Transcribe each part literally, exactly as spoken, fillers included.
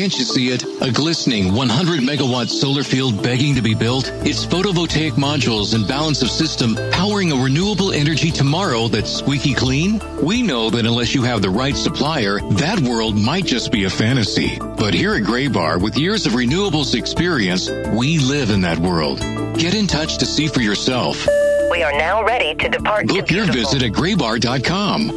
Can't you see it? A glistening one hundred megawatt solar field begging to be built? It's photovoltaic modules and balance of system powering a renewable energy tomorrow that's squeaky clean? We know that unless you have the right supplier, that world might just be a fantasy. But here at Graybar, with years of renewables experience, we live in that world. Get in touch to see for yourself. We are now ready to depart. Book your visit at graybar dot com.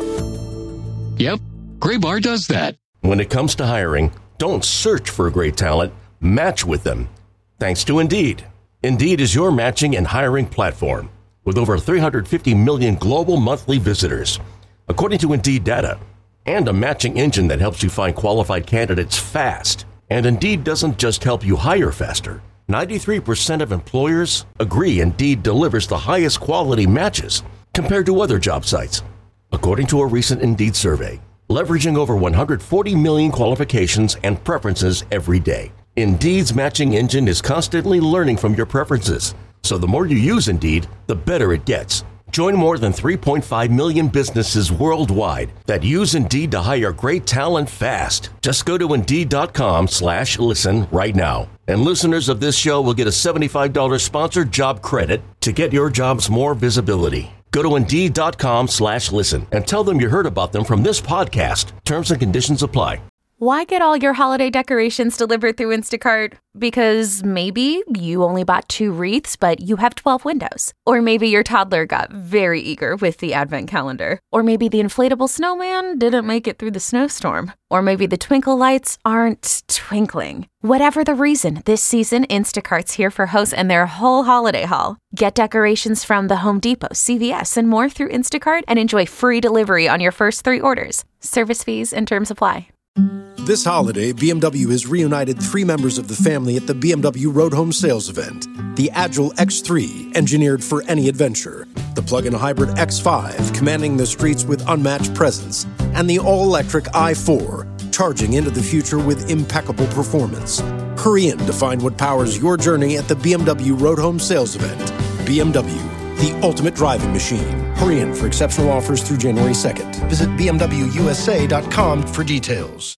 Yep, Graybar does that. When it comes to hiring, don't search for great talent, match with them. Thanks to Indeed. Indeed is your matching and hiring platform with over three hundred fifty million global monthly visitors, according to Indeed data, and a matching engine that helps you find qualified candidates fast. And Indeed doesn't just help you hire faster. ninety-three percent of employers agree Indeed delivers the highest quality matches compared to other job sites, according to a recent Indeed survey. Leveraging over one hundred forty million qualifications and preferences every day. Indeed's matching engine is constantly learning from your preferences. So the more you use Indeed, the better it gets. Join more than three point five million businesses worldwide that use Indeed to hire great talent fast. Just go to Indeed.com slash listen right now. And listeners of this show will get a seventy-five dollars sponsored job credit to get your jobs more visibility. Go to Indeed.com slash listen and tell them you heard about them from this podcast. Terms and conditions apply. Why get all your holiday decorations delivered through Instacart? Because maybe you only bought two wreaths, but you have twelve windows. Or maybe your toddler got very eager with the advent calendar. Or maybe the inflatable snowman didn't make it through the snowstorm. Or maybe the twinkle lights aren't twinkling. Whatever the reason, this season, Instacart's here for hosts and their whole holiday haul. Get decorations from the Home Depot, C V S, and more through Instacart and enjoy free delivery on your first three orders. Service fees and terms apply. This holiday, B M W has reunited three members of the family at the B M W Road Home Sales Event. The Agile X three, engineered for any adventure. The plug-in hybrid X five, commanding the streets with unmatched presence. And the all-electric i four, charging into the future with impeccable performance. Hurry in to find what powers your journey at the B M W Road Home Sales Event. B M W, the ultimate driving machine. Hurry in for exceptional offers through January second. Visit B M W U S A dot com for details.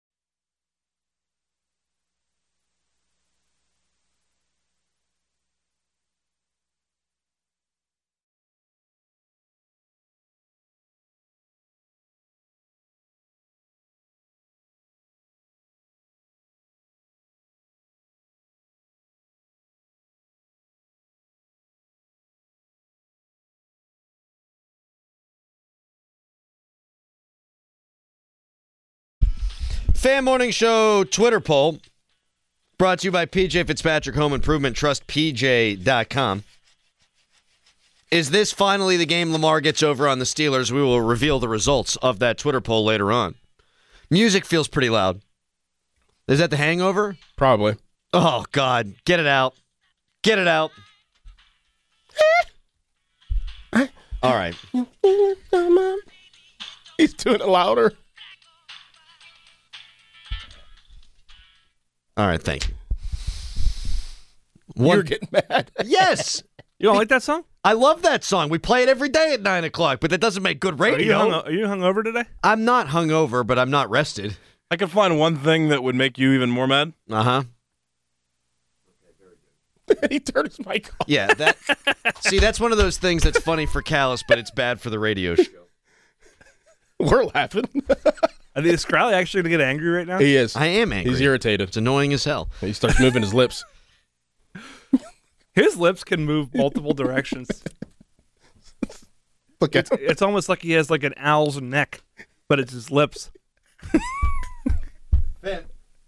Fan Morning Show Twitter poll brought to you by P J Fitzpatrick Home Improvement. Trust P J dot com. Is this finally the game Lamar gets over on the Steelers? We will reveal the results of that Twitter poll later on. Music feels pretty loud. Is that the hangover? Probably. Oh, God. Get it out. Get it out. All right. He's doing it louder. All right, thank you. One, You're getting mad. Yes. You don't like that song? I love that song. We play it every day at nine o'clock, but that doesn't make good radio. Are you, hung, are you hungover today? I'm not hungover, but I'm not rested. I could find one thing that would make you even more mad. Uh-huh. He turned his mic off. Yeah, that. See, that's one of those things that's funny for Callus, but it's bad for the radio show. We're laughing. I think is Crowley actually going to get angry right now? He is. I am angry. He's irritated. It's annoying as hell. He starts moving his lips. His lips can move multiple directions. Look at it's, it's almost like he has like an owl's neck, but it's his lips. Fan.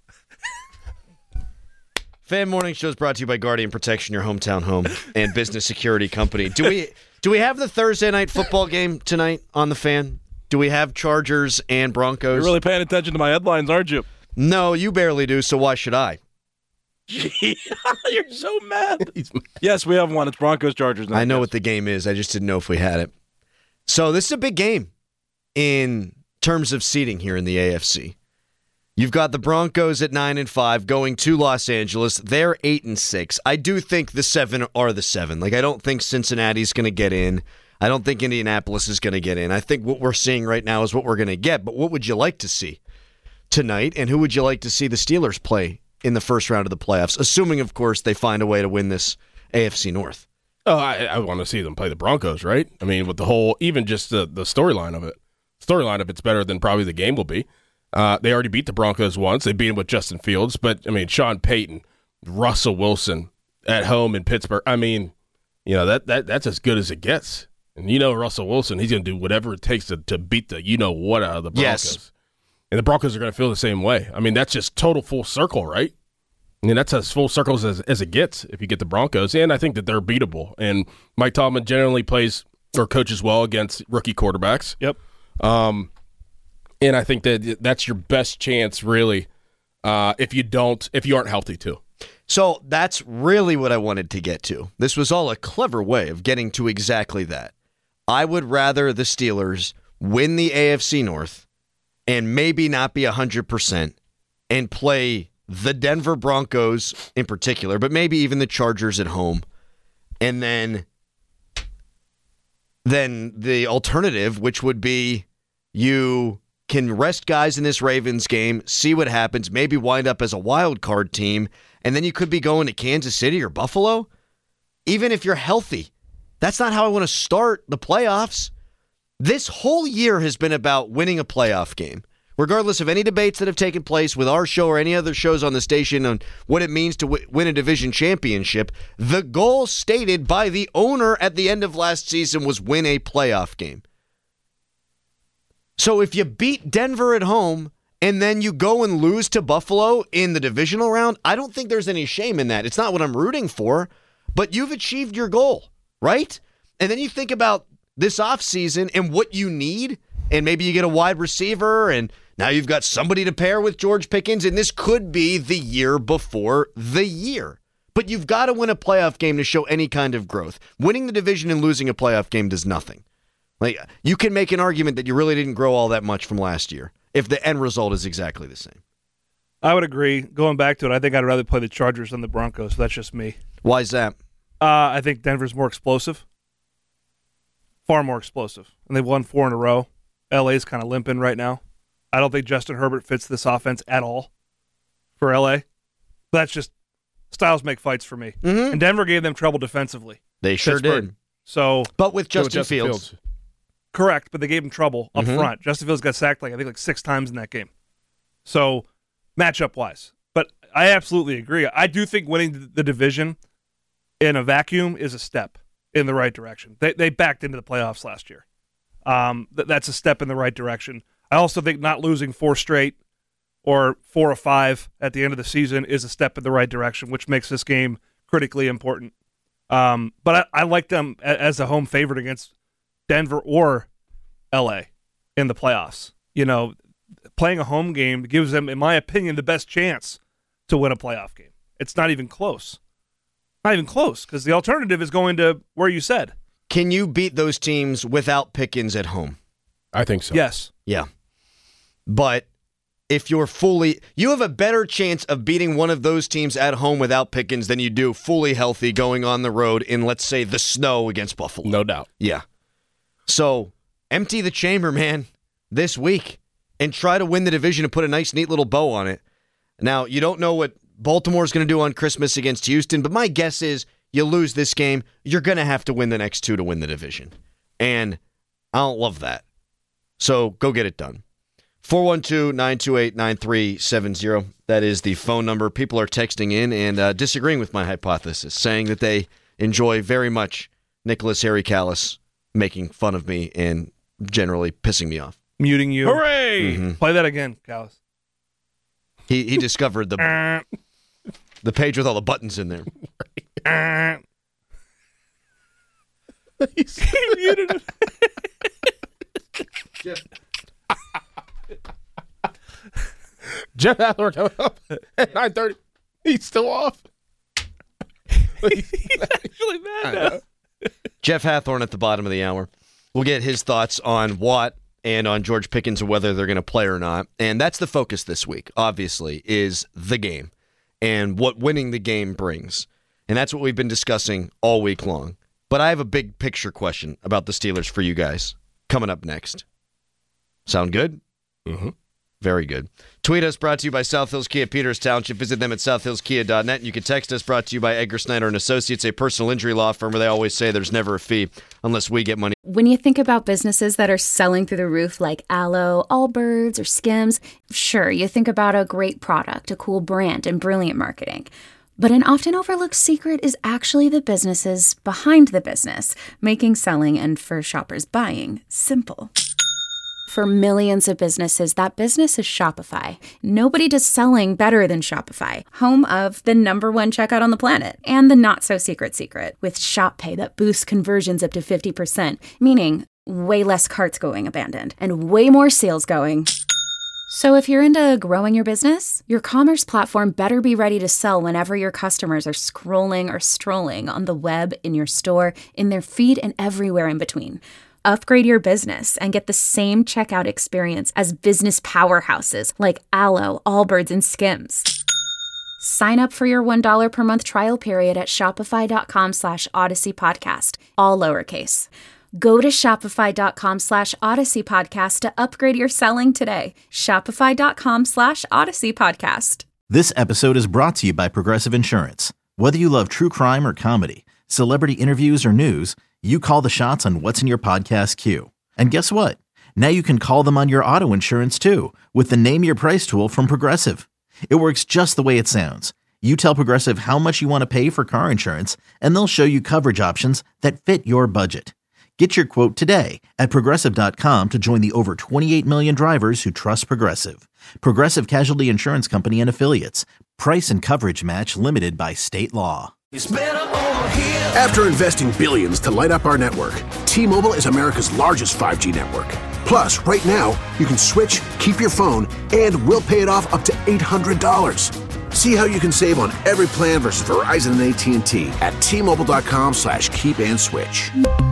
Fan Morning Show is brought to you by Guardian Protection, your hometown home and business security company. Do we do we have the Thursday night football game tonight on the Fan? Do we have Chargers and Broncos? You're really paying attention to my headlines, aren't you? No, you barely do, so why should I? Gee, you're so mad. Yes, we have one. It's Broncos Chargers. I know what the game is. I just didn't know if we had it. So this is a big game in terms of seeding here in the A F C. You've got the Broncos at nine and five going to Los Angeles. They're eight and six. I do think the seven are the seven. Like I don't think Cincinnati's going to get in. I don't think Indianapolis is going to get in. I think what we're seeing right now is what we're going to get. But what would you like to see? tonight? And who would you like to see the Steelers play in the first round of the playoffs? Assuming, of course, they find a way to win this A F C North. Oh, I, I want to see them play the Broncos, right? I mean, with the whole, even just the, the storyline of it. Storyline of it's better than probably the game will be. Uh, they already beat the Broncos once. They beat them with Justin Fields. But, I mean, Sean Payton, Russell Wilson at home in Pittsburgh. I mean, you know, that, that that's as good as it gets. And you know Russell Wilson, he's going to do whatever it takes to, to beat the you-know-what out of the Broncos. Yes. And the Broncos are going to feel the same way. I mean, that's just total full circle, right? I mean, that's as full circles as, as it gets if you get the Broncos. And I think that they're beatable. And Mike Tomlin generally plays or coaches well against rookie quarterbacks. Yep. Um, and I think that that's your best chance, really, uh, if you don't, if you aren't healthy, too. So that's really what I wanted to get to. This was all a clever way of getting to exactly that. I would rather the Steelers win the A F C North and maybe not be one hundred percent and play the Denver Broncos in particular, but maybe even the Chargers at home. And then, then the alternative, which would be you can rest guys in this Ravens game, see what happens, maybe wind up as a wild card team, and then you could be going to Kansas City or Buffalo, even if you're healthy. That's not how I want to start the playoffs. This whole year has been about winning a playoff game. Regardless of any debates that have taken place with our show or any other shows on the station on what it means to w- win a division championship, the goal stated by the owner at the end of last season was win a playoff game. So if you beat Denver at home and then you go and lose to Buffalo in the divisional round, I don't think there's any shame in that. It's not what I'm rooting for, but you've achieved your goal, right? And then you think about this offseason and what you need, and maybe you get a wide receiver, and now you've got somebody to pair with George Pickens, and this could be the year before the year. But you've got to win a playoff game to show any kind of growth. Winning the division and losing a playoff game does nothing. Like, you can make an argument that you really didn't grow all that much from last year if the end result is exactly the same. I would agree. Going back to it, I think I'd rather play the Chargers than the Broncos. That's just me. Why is that? Uh, I think Denver's more explosive. Far more explosive. And they've won four in a row. L A's kind of limping right now. I don't think Justin Herbert fits this offense at all for L A. But that's just styles make fights for me. Mm-hmm. And Denver gave them trouble defensively. They sure Pittsburgh. did. So, but with Justin, with Justin Fields. Fields. Correct, but they gave him trouble up Mm-hmm. front. Justin Fields got sacked like I think like six times in that game. So, matchup wise, but I absolutely agree. I do think winning the division in a vacuum is a step in the right direction. They they backed into the playoffs last year. Um, th- that's a step in the right direction. I also think not losing four straight or four or five at the end of the season is a step in the right direction, which makes this game critically important. Um, but I, I like them a- as a home favorite against Denver or L A in the playoffs. You know, playing a home game gives them, in my opinion, the best chance to win a playoff game. It's not even close. Not even close, because the alternative is going to where you said. Can you beat those teams without Pickens at home? I think so. Yes. Yeah. But if you're fully, you have a better chance of beating one of those teams at home without Pickens than you do fully healthy going on the road in, let's say, the snow against Buffalo. No doubt. Yeah. So empty the chamber, man, this week and try to win the division and put a nice, neat little bow on it. Now, you don't know what Baltimore's going to do on Christmas against Houston, but my guess is you lose this game, you're going to have to win the next two to win the division. And I don't love that. So go get it done. four one two, nine two eight, nine three seven zero. That is the phone number. People are texting in and uh, disagreeing with my hypothesis, saying that they enjoy very much Nicholas Harry Callis making fun of me and generally pissing me off. Muting you. Hooray! Mm-hmm. Play that again, Callis. He he discovered the the page with all the buttons in there. He's muted him. Jeff Hathorn coming up at nine thirty. He's still off. He's actually mad now. Jeff Hathorn at the bottom of the hour. We'll get his thoughts on Watt and on George Pickens and whether they're going to play or not. And that's the focus this week, obviously, is the game and what winning the game brings. And that's what we've been discussing all week long. But I have a big picture question about the Steelers for you guys coming up next. Sound good? Mm-hmm. Very good. Tweet us, brought to you by South Hills Kia Peters Township. Visit them at south hills kia dot net. You can text us, brought to you by Edgar Snyder and Associates, a personal injury law firm where they always say there's never a fee unless we get money. When you think about businesses that are selling through the roof like Aloe, Allbirds, or Skims, sure, you think about a great product, a cool brand, and brilliant marketing. But an often overlooked secret is actually the businesses behind the business, making selling and, for shoppers, buying simple. For millions of businesses, that business is Shopify. Nobody does selling better than Shopify, home of the number one checkout on the planet, and the not-so-secret secret, with Shop Pay that boosts conversions up to fifty percent, meaning way less carts going abandoned, and way more sales going. So if you're into growing your business, your commerce platform better be ready to sell whenever your customers are scrolling or strolling on the web, in your store, in their feed, and everywhere in between. Upgrade your business and get the same checkout experience as business powerhouses like Aloe, Allbirds, and Skims. Sign up for your one dollar per month trial period at shopify.com slash Odyssey Podcast, all lowercase. Go to shopify.com slash Odyssey Podcast to upgrade your selling today. Shopify.com slash Odyssey Podcast. This episode is brought to you by Progressive Insurance. Whether you love true crime or comedy, celebrity interviews or news, you call the shots on what's in your podcast queue. And guess what? Now you can call them on your auto insurance too with the Name Your Price tool from Progressive. It works just the way it sounds. You tell Progressive how much you want to pay for car insurance, and they'll show you coverage options that fit your budget. Get your quote today at progressive dot com to join the over twenty-eight million drivers who trust Progressive. Progressive Casualty Insurance Company and Affiliates. Price and coverage match limited by state law. It's better over here. After investing billions to light up our network, T-Mobile is America's largest five G network. Plus, right now, you can switch, keep your phone, and we'll pay it off up to eight hundred dollars. See how you can save on every plan versus Verizon and A T and T at T-Mobile.com slash keep and switch.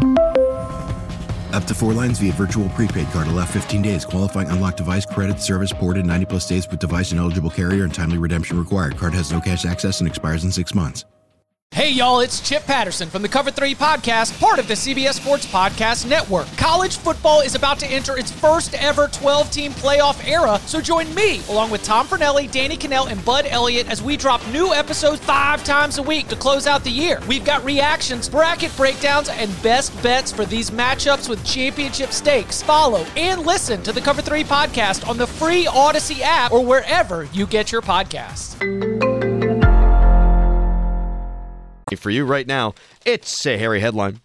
Up to four lines via virtual prepaid card. Allow fifteen days. Qualifying unlocked device credit service ported ninety plus days with device and eligible carrier and timely redemption required. Card has no cash access and expires in six months. Hey, y'all, it's Chip Patterson from the Cover three Podcast, part of the C B S Sports Podcast Network. College football is about to enter its first ever twelve-team playoff era, so join me, along with Tom Fornelli, Danny Cannell, and Bud Elliott, as we drop new episodes five times a week to close out the year. We've got reactions, bracket breakdowns, and best bets for these matchups with championship stakes. Follow and listen to the Cover three Podcast on the free Odyssey app or wherever you get your podcasts. For you right now, it's a Harry headline.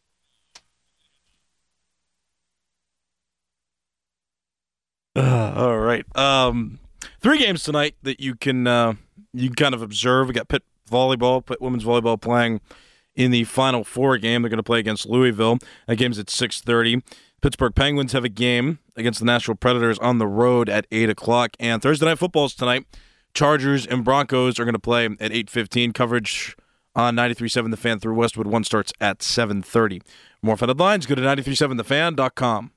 Uh, all right. Um, three games tonight that you can uh, you can kind of observe. We got Pitt volleyball, Pitt women's volleyball playing in the Final Four game. They're going to play against Louisville. That game's at six thirty. Pittsburgh Penguins have a game against the Nashville Predators on the road at eight o'clock. And Thursday Night Football's tonight. Chargers and Broncos are going to play at eight fifteen. Coverage on ninety-three point seven The Fan through Westwood. One starts at seven thirty. More fun headlines, go to ninety-three point seven the fan dot com.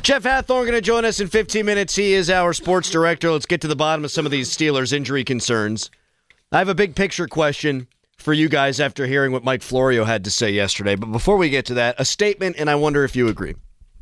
Jeff Hathorn going to join us in fifteen minutes. He is our sports director. Let's get to the bottom of some of these Steelers injury concerns. I have a big picture question for you guys after hearing what Mike Florio had to say yesterday. But before we get to that, a statement, and I wonder if you agree.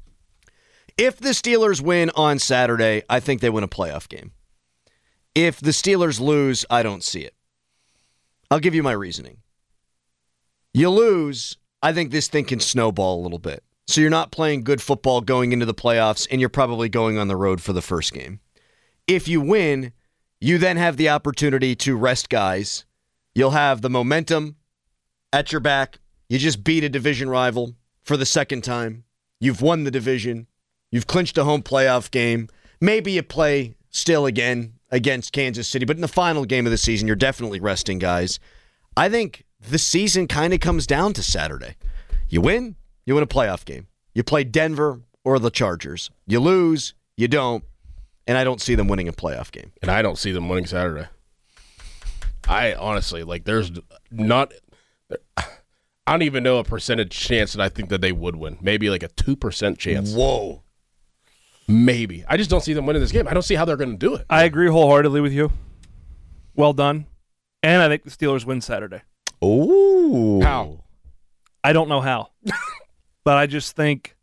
If the Steelers win on Saturday, I think they win a playoff game. If the Steelers lose, I don't see it. I'll give you my reasoning. You lose, I think this thing can snowball a little bit. So you're not playing good football going into the playoffs, and you're probably going on the road for the first game. If you win, you then have the opportunity to rest guys. You'll have the momentum at your back. You just beat a division rival for the second time. You've won the division. You've clinched a home playoff game. Maybe you play still again against Kansas City, but in the final game of the season, you're definitely resting guys. I think the season kind of comes down to Saturday. You win, you win a playoff game. You play Denver or the Chargers. You lose, you don't, and I don't see them winning a playoff game. And I don't see them winning Saturday. I honestly, like, there's not, I don't even know a percentage chance that I think that they would win. Maybe like a two percent chance. Whoa. Maybe. I just don't see them winning this game. I don't see how they're going to do it. I agree wholeheartedly with you. Well done. And I think the Steelers win Saturday. Ooh. How? I don't know how. But I just think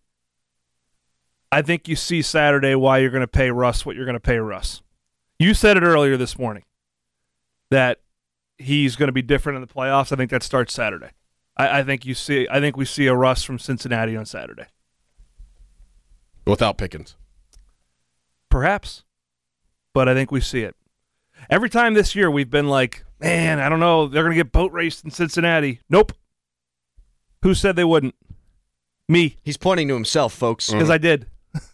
I think you see Saturday why you're going to pay Russ what you're going to pay Russ. You said it earlier this morning that he's going to be different in the playoffs. I think that starts Saturday. I, I think you see I think we see a Russ from Cincinnati on Saturday. Without Pickens. Perhaps. But I think we see it. Every time this year we've been like, man, I don't know, they're going to get boat raced in Cincinnati. Nope. Who said they wouldn't? Me. He's pointing to himself, folks. Because mm. I did.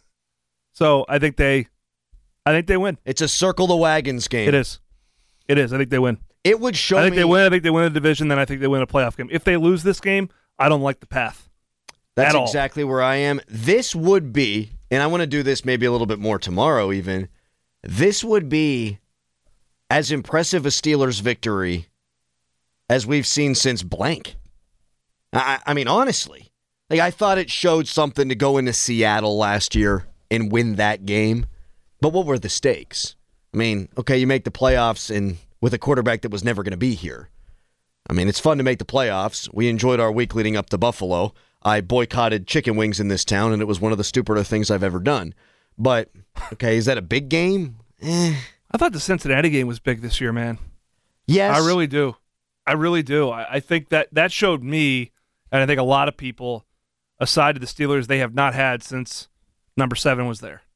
So I think they I think they win. It's a circle the wagons game. It is. It is. I think they win. It would show I think me... they win. I think they win the division, then I think they win a playoff game. If they lose this game, I don't like the path. That's at exactly all. where I am. This would be, and I want to do this maybe a little bit more tomorrow even, this would be as impressive a Steelers victory as we've seen since blank. I, I mean, honestly. Like, I thought it showed something to go into Seattle last year and win that game. But what were the stakes? I mean, okay, you make the playoffs and with a quarterback that was never going to be here. I mean, it's fun to make the playoffs. We enjoyed our week leading up to Buffalo. I boycotted chicken wings in this town, and it was one of the stupider things I've ever done. But, okay, is that a big game? Eh. I thought the Cincinnati game was big this year, man. Yes. I really do. I really do. I, I think that that showed me, and I think a lot of people, aside to the Steelers, they have not had since number seven was there.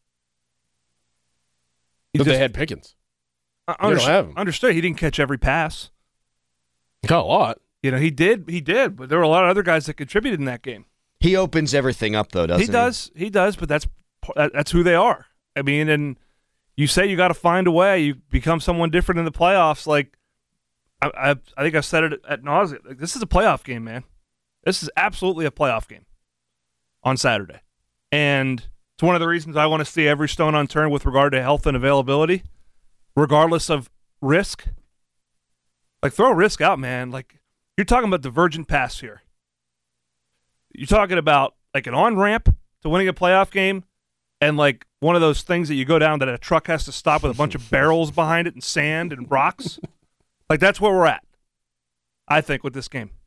But just, they had Pickens. I under, don't have him. Understood. He didn't catch every pass. He caught a lot. You know, he did. He did. But there were a lot of other guys that contributed in that game. He opens everything up, though, doesn't he? He does. He does, but that's that's who they are. I mean, and you say you got to find a way. You become someone different in the playoffs. Like, I, I, I think I've said it at nauseam. Like, this is a playoff game, man. This is absolutely a playoff game on Saturday. And it's one of the reasons I want to see every stone unturned with regard to health and availability, regardless of risk. Like, throw risk out, man. Like, you're talking about divergent pass here. You're talking about, like, an on-ramp to winning a playoff game and, like, one of those things that you go down that a truck has to stop with a bunch of barrels behind it and sand and rocks. Like, that's where we're at, I think, with this game.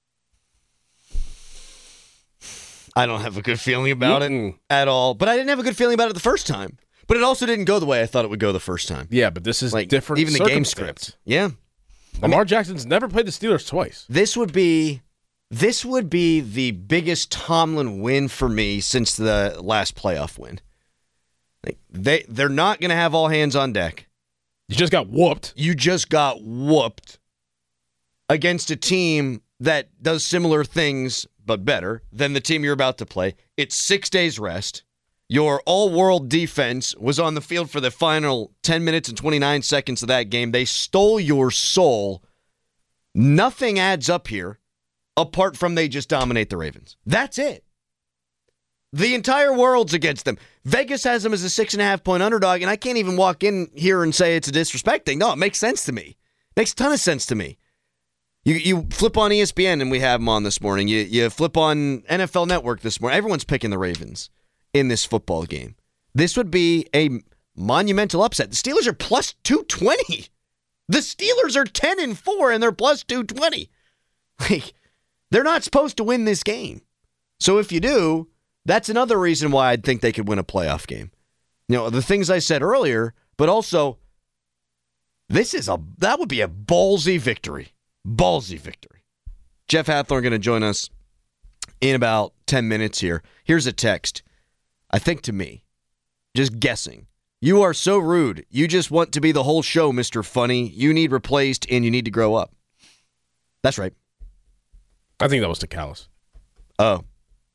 I don't have a good feeling about mm-hmm. it at all. But I didn't have a good feeling about it the first time. But it also didn't go the way I thought it would go the first time. Yeah, but this is like, different. Even the game script. Yeah. Lamar I mean, Jackson's never played the Steelers twice. This would be this would be the biggest Tomlin win for me since the last playoff win. Like they they're not going to have all hands on deck. You just got whooped. You just got whooped against a team that does similar things but better than the team you're about to play. It's six days rest. Your all-world defense was on the field for the final ten minutes and twenty-nine seconds of that game. They stole your soul. Nothing adds up here apart from they just dominate the Ravens. That's it. The entire world's against them. Vegas has them as a six and a half point underdog, and I can't even walk in here and say it's a disrespecting. No, it makes sense to me. Makes a ton of sense to me. You you flip on E S P N, and we have them on this morning. You you flip on N F L Network this morning. Everyone's picking the Ravens. in this football game. This would be a monumental upset. The Steelers are plus two twenty. The Steelers are ten and four and they're plus two twenty. Like, they're not supposed to win this game. So if you do, that's another reason why I'd think they could win a playoff game. You know, the things I said earlier, but also this is a that would be a ballsy victory. Ballsy victory. Jeff Hathorn going to join us in about ten minutes here. Here's a text. I think to me, just guessing. You are so rude. You just want to be the whole show, Mister Funny. You need replaced and you need to grow up. That's right. I think that was to Callis. Oh.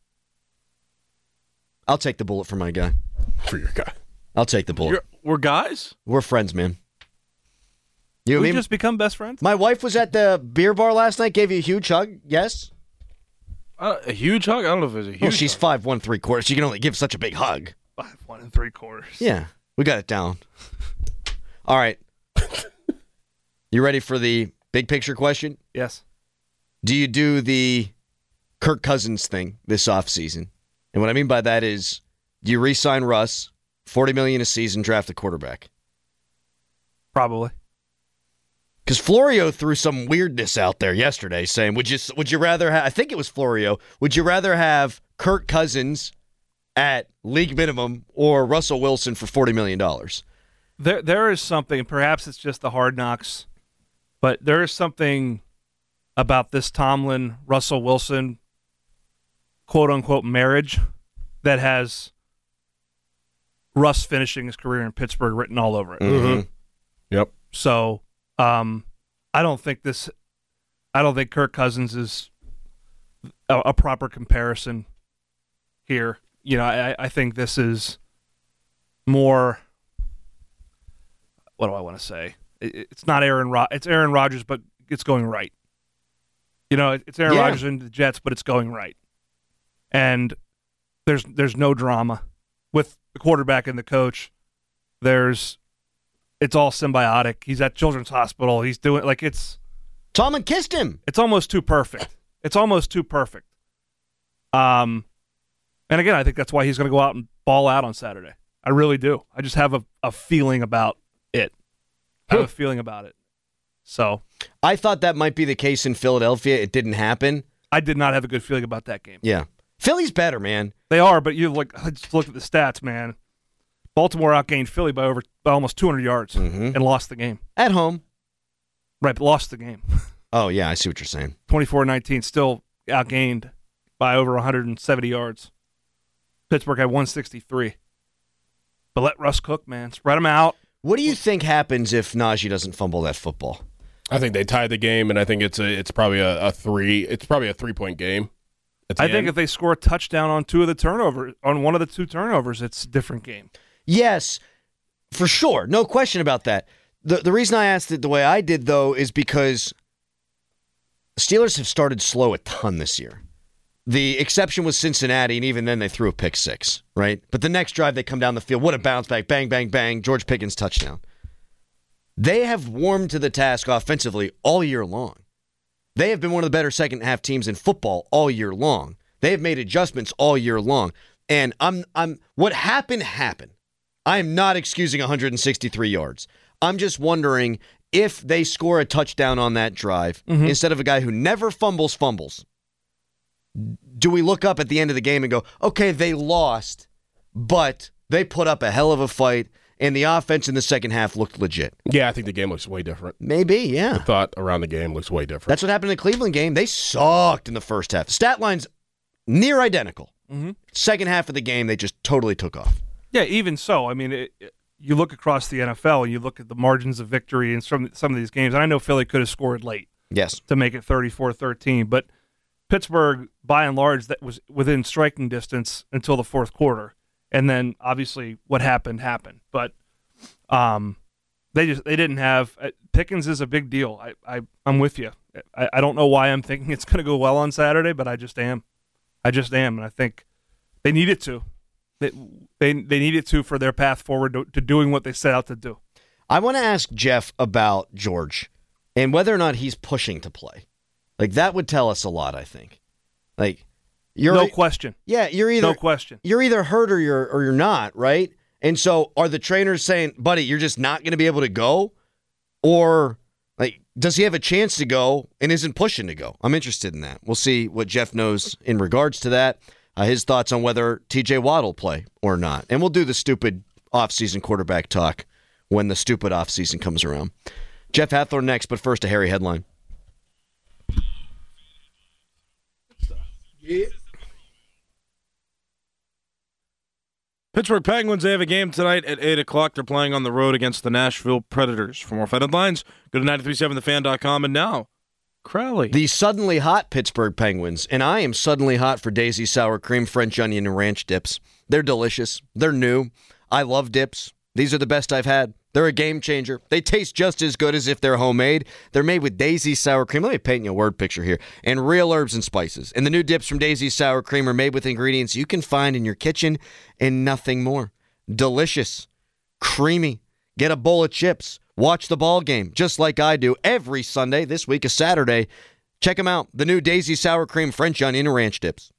I'll take the bullet for my guy. For your guy. I'll take the bullet. You're, we're guys? We're friends, man. You we mean? just become best friends? My wife was at the beer bar last night, gave you a huge hug. Yes? Uh, a huge hug? I don't know if it was a huge Well, she's hug. five one, three quarters. She can only give such a big hug. Five one and three quarters. Yeah. We got it down. All right. You ready for the big picture question? Yes. Do you do the Kirk Cousins thing this offseason? And what I mean by that is, do you re-sign Russ, forty million dollars a season, draft a quarterback? Probably. Because Florio threw some weirdness out there yesterday saying, would you would you rather have, I think it was Florio, would you rather have Kirk Cousins at league minimum or Russell Wilson for forty million dollars? There, There is something, perhaps it's just the Hard Knocks, but there is something about this Tomlin, Russell Wilson, quote-unquote marriage that has Russ finishing his career in Pittsburgh written all over it. Mm-hmm. Yep. So um, I don't think this – I don't think Kirk Cousins is a, a proper comparison here. You know, I, I think this is more – what do I want to say? It, it's not Aaron Rod- – it's Aaron Rodgers, but it's going right. You know, it's Aaron Yeah. Rodgers and the Jets, but it's going right. And there's there's no drama with the quarterback and the coach. There's it's all symbiotic. He's at Children's Hospital. He's doing like it's Tomlin kissed him. It's almost too perfect. It's almost too perfect. Um, and again, I think that's why he's going to go out and ball out on Saturday. I really do. I just have a, a feeling about it. I have a feeling about it. So I thought that might be the case in Philadelphia. It didn't happen. I did not have a good feeling about that game. Yeah. Philly's better, man. They are, but you look. I just looked at the stats, man. Baltimore outgained Philly by over by almost two hundred yards mm-hmm. and lost the game at home. Right, but lost the game. Oh yeah, I see what you're saying. twenty-four nineteen, still outgained by over one hundred seventy yards. Pittsburgh had one sixty-three. But let Russ cook, man. Spread him out. What do you think happens if Najee doesn't fumble that football? I think they tied the game, and I think it's a it's probably a, a three. It's probably a three point game. I think end. if they score a touchdown on two of the turnovers, on one of the two turnovers, it's a different game. Yes, for sure. No question about that. The the reason I asked it the way I did, though, is because Steelers have started slow a ton this year. The exception was Cincinnati, and even then they threw a pick six, right? But the next drive, they come down the field. What a bounce back. Bang, bang, bang. George Pickens touchdown. They have warmed to the task offensively all year long. They have been one of the better second-half teams in football all year long. They have made adjustments all year long. And I'm I'm what happened, happened. I am not excusing one hundred sixty-three yards. I'm just wondering if they score a touchdown on that drive, Mm-hmm. instead of a guy who never fumbles, fumbles, do we look up at the end of the game and go, okay, they lost, but they put up a hell of a fight, and the offense in the second half looked legit? Yeah, I think the game looks way different. Maybe, yeah. The thought around the game looks way different. That's what happened in the Cleveland game. They sucked in the first half. The stat line's near identical. Mm-hmm. Second half of the game, they just totally took off. Yeah, even so, I mean, it, it, you look across the N F L and you look at the margins of victory in some some of these games. And I know Philly could have scored late, yes, to make it thirty-four thirteen, but Pittsburgh, by and large, that was within striking distance until the fourth quarter, and then obviously what happened happened. But um, they just they didn't have uh, Pickens is a big deal. I, I I'm with you. I, I don't know why I'm thinking it's going to go well on Saturday, but I just am. I just am, and I think they need it to. They they, they need it to for their path forward to, to doing what they set out to do. I want to ask Jeff about George and whether or not he's pushing to play. Like, that would tell us a lot, I think. Like, You're, no question. Yeah, you're either no question. You're either hurt or you're or you're not, right? And so are the trainers saying, buddy, you're just not going to be able to go? Or like, does he have a chance to go and isn't pushing to go? I'm interested in that. We'll see what Jeff knows in regards to that. Uh, his thoughts on whether T J Watt will play or not. And we'll do the stupid offseason quarterback talk when the stupid offseason comes around. Jeff Hathorn next, but first a Harry headline. Yeah. Pittsburgh Penguins, they have a game tonight at eight o'clock. They're playing on the road against the Nashville Predators. For more Fed headlines, go to nine three seven the fan dot com. And now, Crowley. The suddenly hot Pittsburgh Penguins, and I am suddenly hot for Daisy Sour Cream, French Onion, and Ranch dips. They're delicious. They're new. I love dips. These are the best I've had. They're a game changer. They taste just as good as if they're homemade. They're made with Daisy Sour Cream. Let me paint you a word picture here. And real herbs and spices. And the new dips from Daisy Sour Cream are made with ingredients you can find in your kitchen and nothing more. Delicious. Creamy. Get a bowl of chips. Watch the ball game, just like I do every Sunday. This week is Saturday. Check them out. The new Daisy Sour Cream, French Onion, and Ranch dips.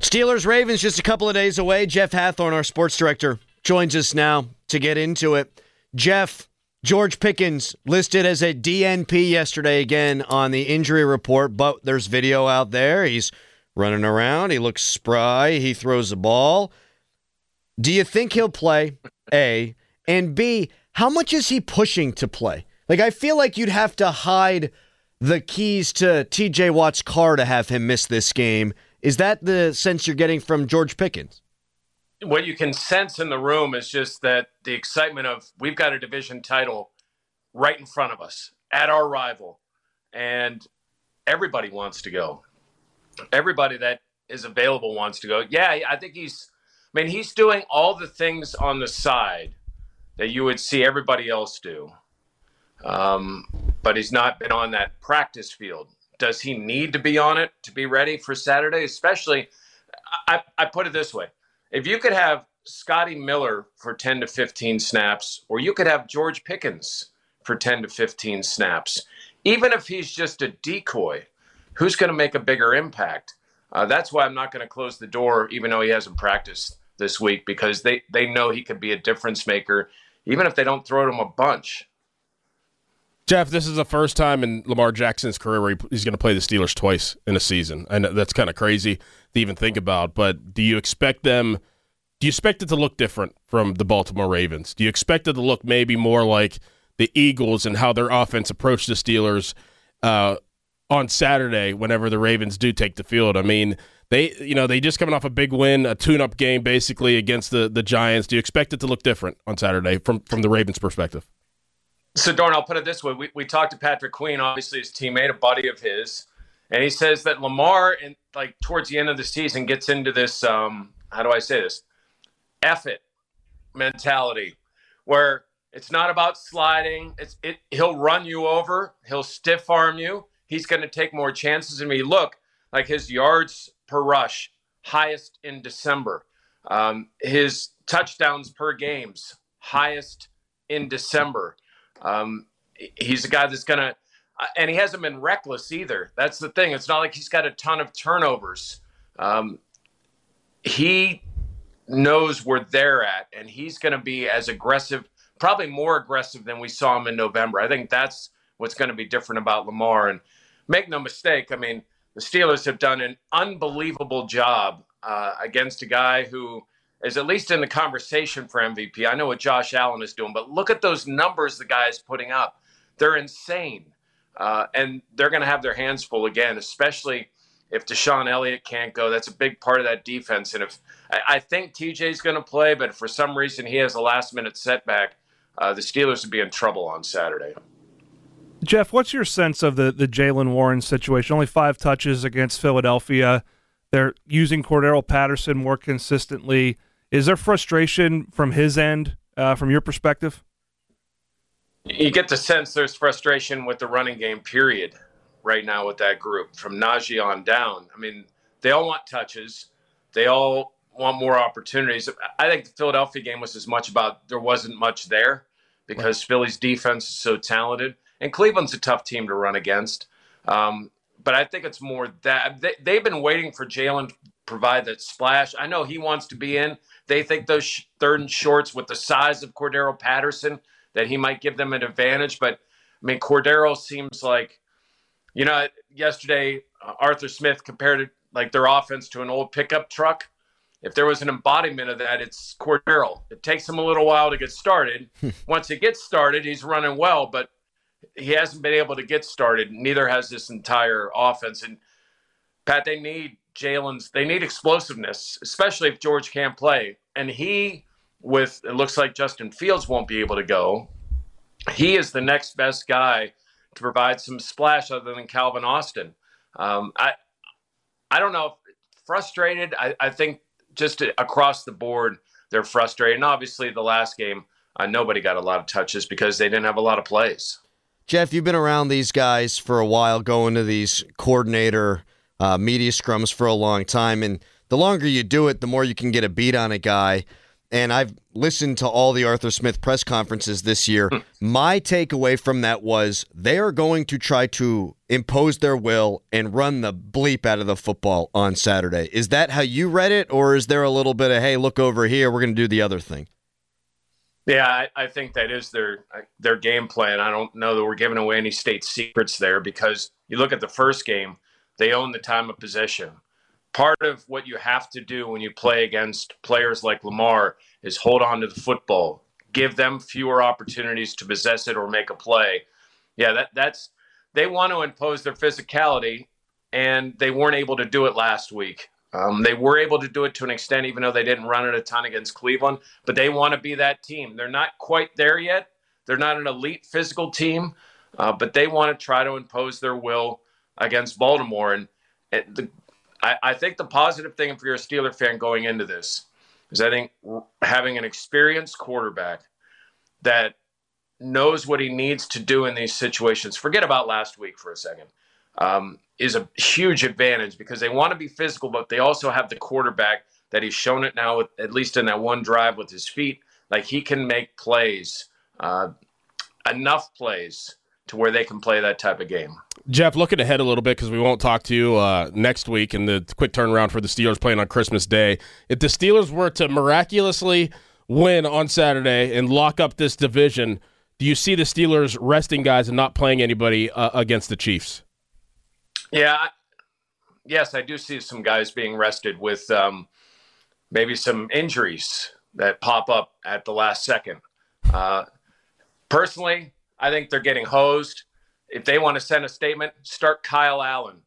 Steelers Ravens just a couple of days away. Jeff Hathorn, our sports director, joins us now to get into it. Jeff, George Pickens listed as a D N P yesterday again on the injury report, but there's video out there. He's running around. He looks spry. He throws the ball. Do you think he'll play, A? And B, how much is he pushing to play? Like, I feel like you'd have to hide the keys to T J Watt's car to have him miss this game. Is that the sense you're getting from George Pickens? What you can sense in the room is just that the excitement of we've got a division title right in front of us at our rival, and everybody wants to go. Everybody that is available wants to go. Yeah, I think he's – I mean, he's doing all the things on the side that you would see everybody else do, um, but he's not been on that practice field. Does he need to be on it to be ready for Saturday? Especially, I, I put it this way. If you could have Scotty Miller for ten to fifteen snaps, or you could have George Pickens for ten to fifteen snaps, even if he's just a decoy, who's going to make a bigger impact? Uh, that's why I'm not going to close the door, even though he hasn't practiced this week, because they, they know he could be a difference maker, even if they don't throw him a bunch. Jeff, this is the first time in Lamar Jackson's career where he's going to play the Steelers twice in a season. And that's kind of crazy to even think about. But do you expect them – do you expect it to look different from the Baltimore Ravens? Do you expect it to look maybe more like the Eagles and how their offense approached the Steelers uh, on Saturday whenever the Ravens do take the field? I mean, they you know they just coming off a big win, a tune-up game basically against the, the Giants. Do you expect it to look different on Saturday from, from the Ravens' perspective? So, Dorn, I'll put it this way. We we talked to Patrick Queen, obviously his teammate, a buddy of his, and he says that Lamar, in, like towards the end of the season, gets into this, um, how do I say this, F it mentality, where it's not about sliding. It's it. He'll run you over. He'll stiff arm you. He's going to take more chances. And we look like his yards per rush, highest in December. Um, his touchdowns per games, highest in December. Um, he's a guy that's going to, and he hasn't been reckless either. That's the thing. It's not like he's got a ton of turnovers. Um, he knows where they're at, and he's going to be as aggressive, probably more aggressive than we saw him in November. I think that's what's going to be different about Lamar. And make no mistake, I mean, the Steelers have done an unbelievable job uh, against a guy who is at least in the conversation for M V P. I know what Josh Allen is doing, but look at those numbers the guy is putting up. They're insane. Uh, and they're going to have their hands full again, especially if Deshaun Elliott can't go. That's a big part of that defense. And if I, I think T J's going to play, but if for some reason he has a last-minute setback, uh, the Steelers would be in trouble on Saturday. Jeff, what's your sense of the, the Jaylen Warren situation? Only five touches against Philadelphia. They're using Cordero Patterson more consistently. Is there frustration from his end, uh, from your perspective? You get the sense there's frustration with the running game, period, right now with that group, from Najee on down. I mean, they all want touches. They all want more opportunities. I think the Philadelphia game was as much about there wasn't much there because right. Philly's defense is so talented. And Cleveland's a tough team to run against. Um, but I think it's more that they, they've been waiting for Jalen to provide that splash. I know he wants to be in. They think those sh- third and shorts with the size of Cordero Patterson, that he might give them an advantage. But, I mean, Cordero seems like, you know, yesterday uh, Arthur Smith compared it, like their offense to an old pickup truck. If there was an embodiment of that, it's Cordero. It takes him a little while to get started. Once it gets started, he's running well, but he hasn't been able to get started. Neither has this entire offense. And, Pat, they need Jalen's, they need explosiveness, especially if George can't play. And he, with, it looks like Justin Fields won't be able to go. He is the next best guy to provide some splash other than Calvin Austin. Um, I I don't know. Frustrated, I, I think just across the board, they're frustrated. And obviously the last game, uh, nobody got a lot of touches because they didn't have a lot of plays. Jeff, you've been around these guys for a while, going to these coordinator uh, media scrums for a long time. And the longer you do it, the more you can get a beat on a guy. and I've listened to all the Arthur Smith press conferences this year. My takeaway from that was they are going to try to impose their will and run the bleep out of the football on Saturday. Is that how you read it, or is there a little bit of, hey, look over here, we're going to do the other thing? Yeah, I, I think that is their their game plan. I don't know that we're giving away any state secrets there, because you look at the first game, they own the time of possession. Part of what you have to do when you play against players like Lamar is hold on to the football, give them fewer opportunities to possess it or make a play. Yeah, that that's they want to impose their physicality, and they weren't able to do it last week. Um, they were able to do it to an extent, even though they didn't run it a ton against Cleveland. But they want to be that team. They're not quite there yet. They're not an elite physical team, uh, but they want to try to impose their will against Baltimore. And, and the I, I think the positive thing if you're a Steeler fan going into this is I think having an experienced quarterback that knows what he needs to do in these situations, forget about last week for a second, um, is a huge advantage, because they want to be physical, but they also have the quarterback that he's shown it now, with, at least in that one drive with his feet, like he can make plays, uh, enough plays to where they can play that type of game. Jeff, looking ahead a little bit, because we won't talk to you uh, next week and the quick turnaround for the Steelers playing on Christmas Day. If the Steelers were to miraculously win on Saturday and lock up this division, do you see the Steelers resting guys and not playing anybody uh, against the Chiefs? Yeah, I, yes, I do see some guys being rested with um, maybe some injuries that pop up at the last second. Uh, personally, I think they're getting hosed. If they want to send a statement, start Kyle Allen.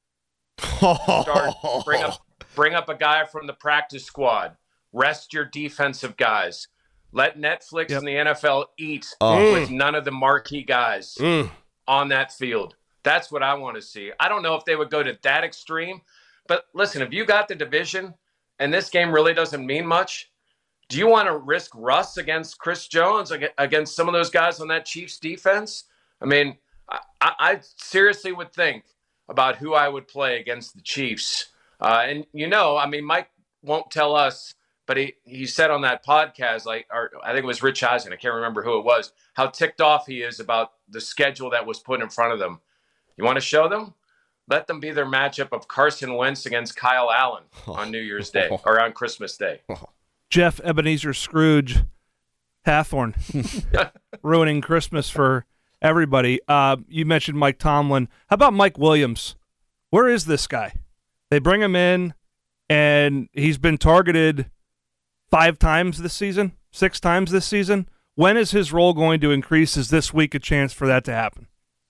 Start, bring up, bring up a guy from the practice squad. Rest your defensive guys. Let Netflix yep. and the N F L eat oh. with none of the marquee guys mm. on that field. That's what I want to see. I don't know if they would go to that extreme, but listen, if you got the division and this game really doesn't mean much, do you want to risk Russ against Chris Jones, against some of those guys on that Chiefs defense? I mean, I, I seriously would think about who I would play against the Chiefs. Uh, and, you know, I mean, Mike won't tell us, but he, he said on that podcast, like, or I think it was Rich Eisen, I can't remember who it was, how ticked off he is about the schedule that was put in front of them. You want to show them? Let them be their matchup of Carson Wentz against Kyle Allen on New Year's Day or on Christmas Day. Jeff Ebenezer Scrooge Hathorn ruining Christmas for everybody. Uh, you mentioned Mike Tomlin. How about Mike Williams? Where is this guy? They bring him in, and he's been targeted five times this season, six times this season. When is his role going to increase? Is this week a chance for that to happen?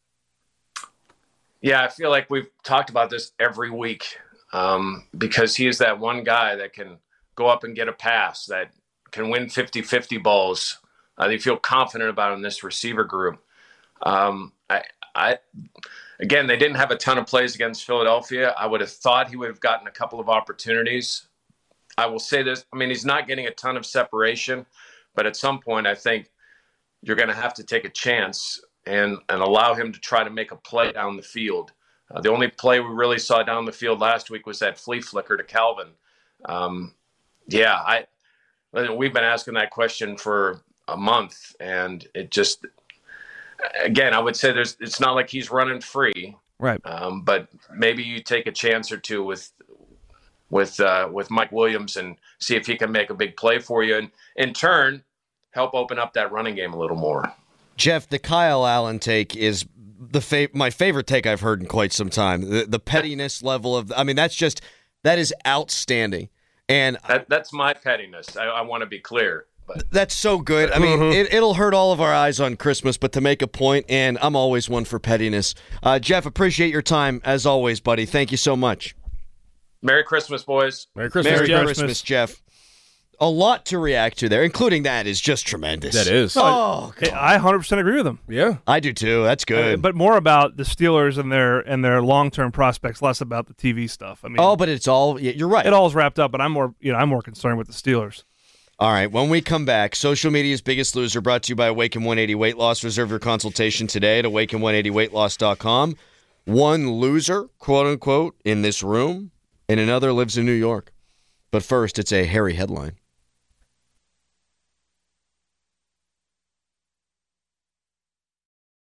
Yeah, I feel like we've talked about this every week um, because he is that one guy that can go up and get a pass, that can win fifty-fifty balls. Uh, they feel confident about in this receiver group. Um, I, I, again, they didn't have a ton of plays against Philadelphia. I would have thought he would have gotten a couple of opportunities. I will say this. I mean, he's not getting a ton of separation, but at some point I think you're going to have to take a chance and, and allow him to try to make a play down the field. Uh, the only play we really saw down the field last week was that flea flicker to Calvin. Um, yeah, I we've been asking that question for a month, and it just – again, I would say there's. It's not like he's running free, right? Um, but maybe you take a chance or two with with uh, with Mike Williams and see if he can make a big play for you, and in turn help open up that running game a little more. Jeff, the Kyle Allen take is the fa- my favorite take I've heard in quite some time. The, the pettiness level of, I mean, that's just that is outstanding, and that, that's my pettiness. I, I want to be clear. But. That's so good. I mean, mm-hmm. it, it'll hurt all of our eyes on Christmas, but to make a point, and I'm always one for pettiness. Uh, Jeff, appreciate your time, as always, buddy. Thank you so much. Merry Christmas, boys. Merry Christmas, Merry Jeff. Christmas, Jeff. A lot to react to there, including that is just tremendous. That is. Oh, God. I one hundred percent agree with him. Yeah. I do, too. That's good. Uh, but more about the Steelers and their and their long-term prospects, less about the T V stuff. I mean, oh, but it's all, you're right. It all is wrapped up, but I'm more, you know, I'm more concerned with the Steelers. All right, when we come back, social media's biggest loser brought to you by Awaken one eighty Weight Loss. Reserve your consultation today at awaken one eighty weight loss dot com. One loser, quote-unquote, in this room, and another lives in New York. But first, it's a hairy headline.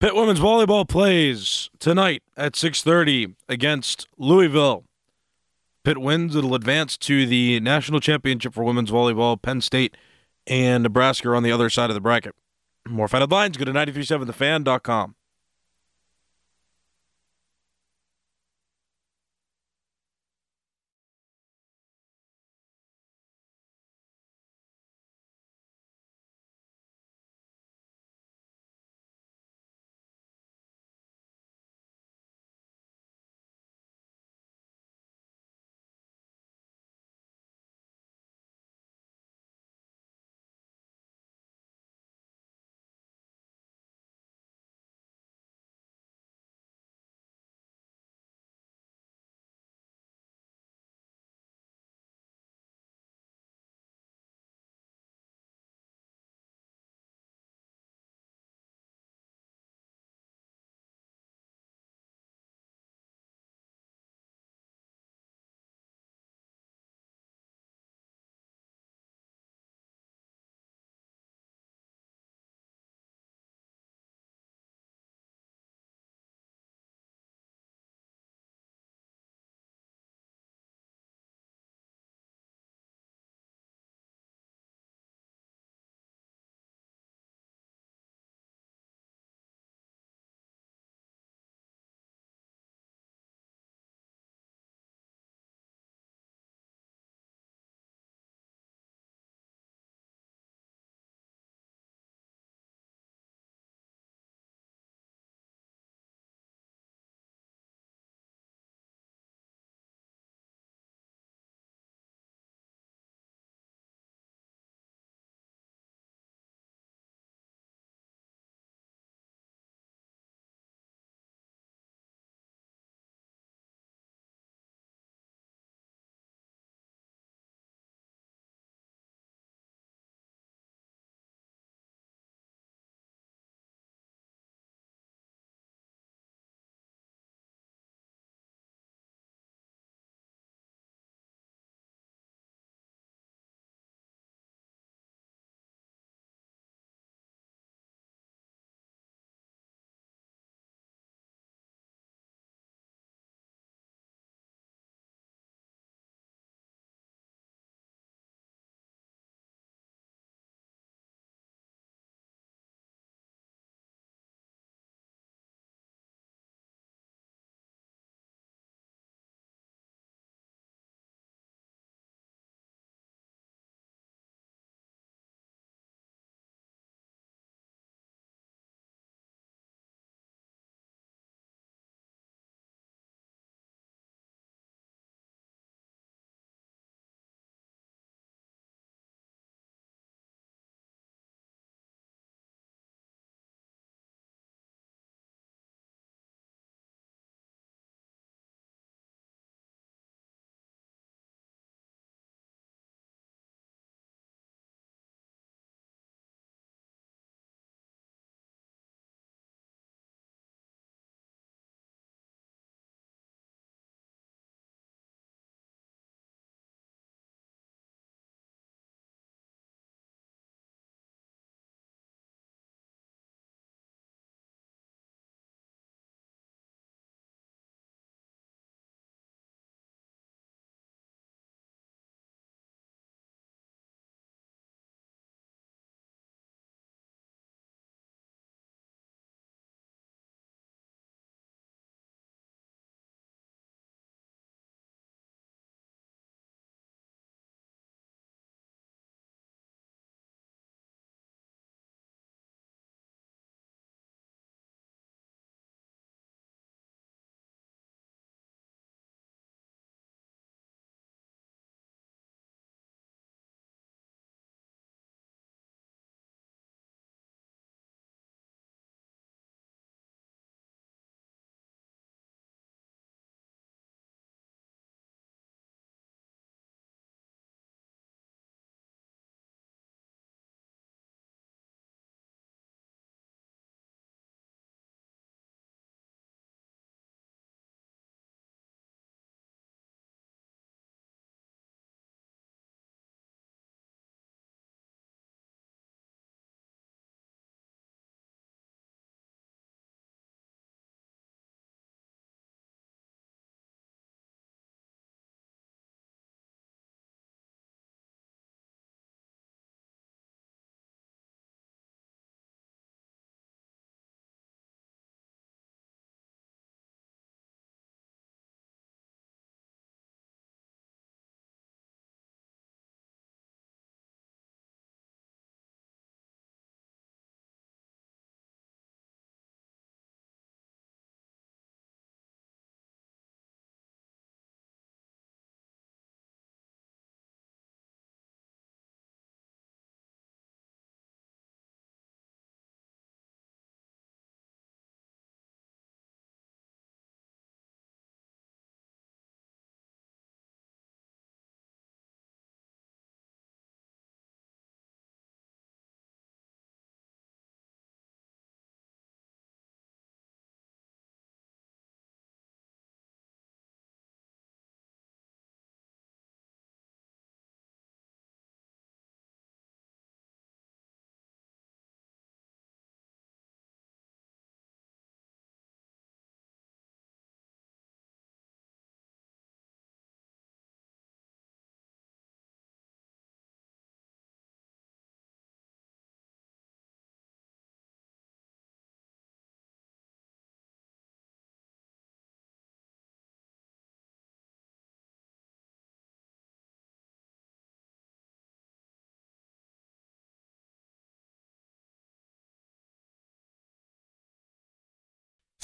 Pitt women's volleyball plays tonight at six thirty against Louisville. Pitt wins. It'll advance to the national championship for women's volleyball. Penn State and Nebraska are on the other side of the bracket. More Fan Headlines, go to nine three seven the fan dot com.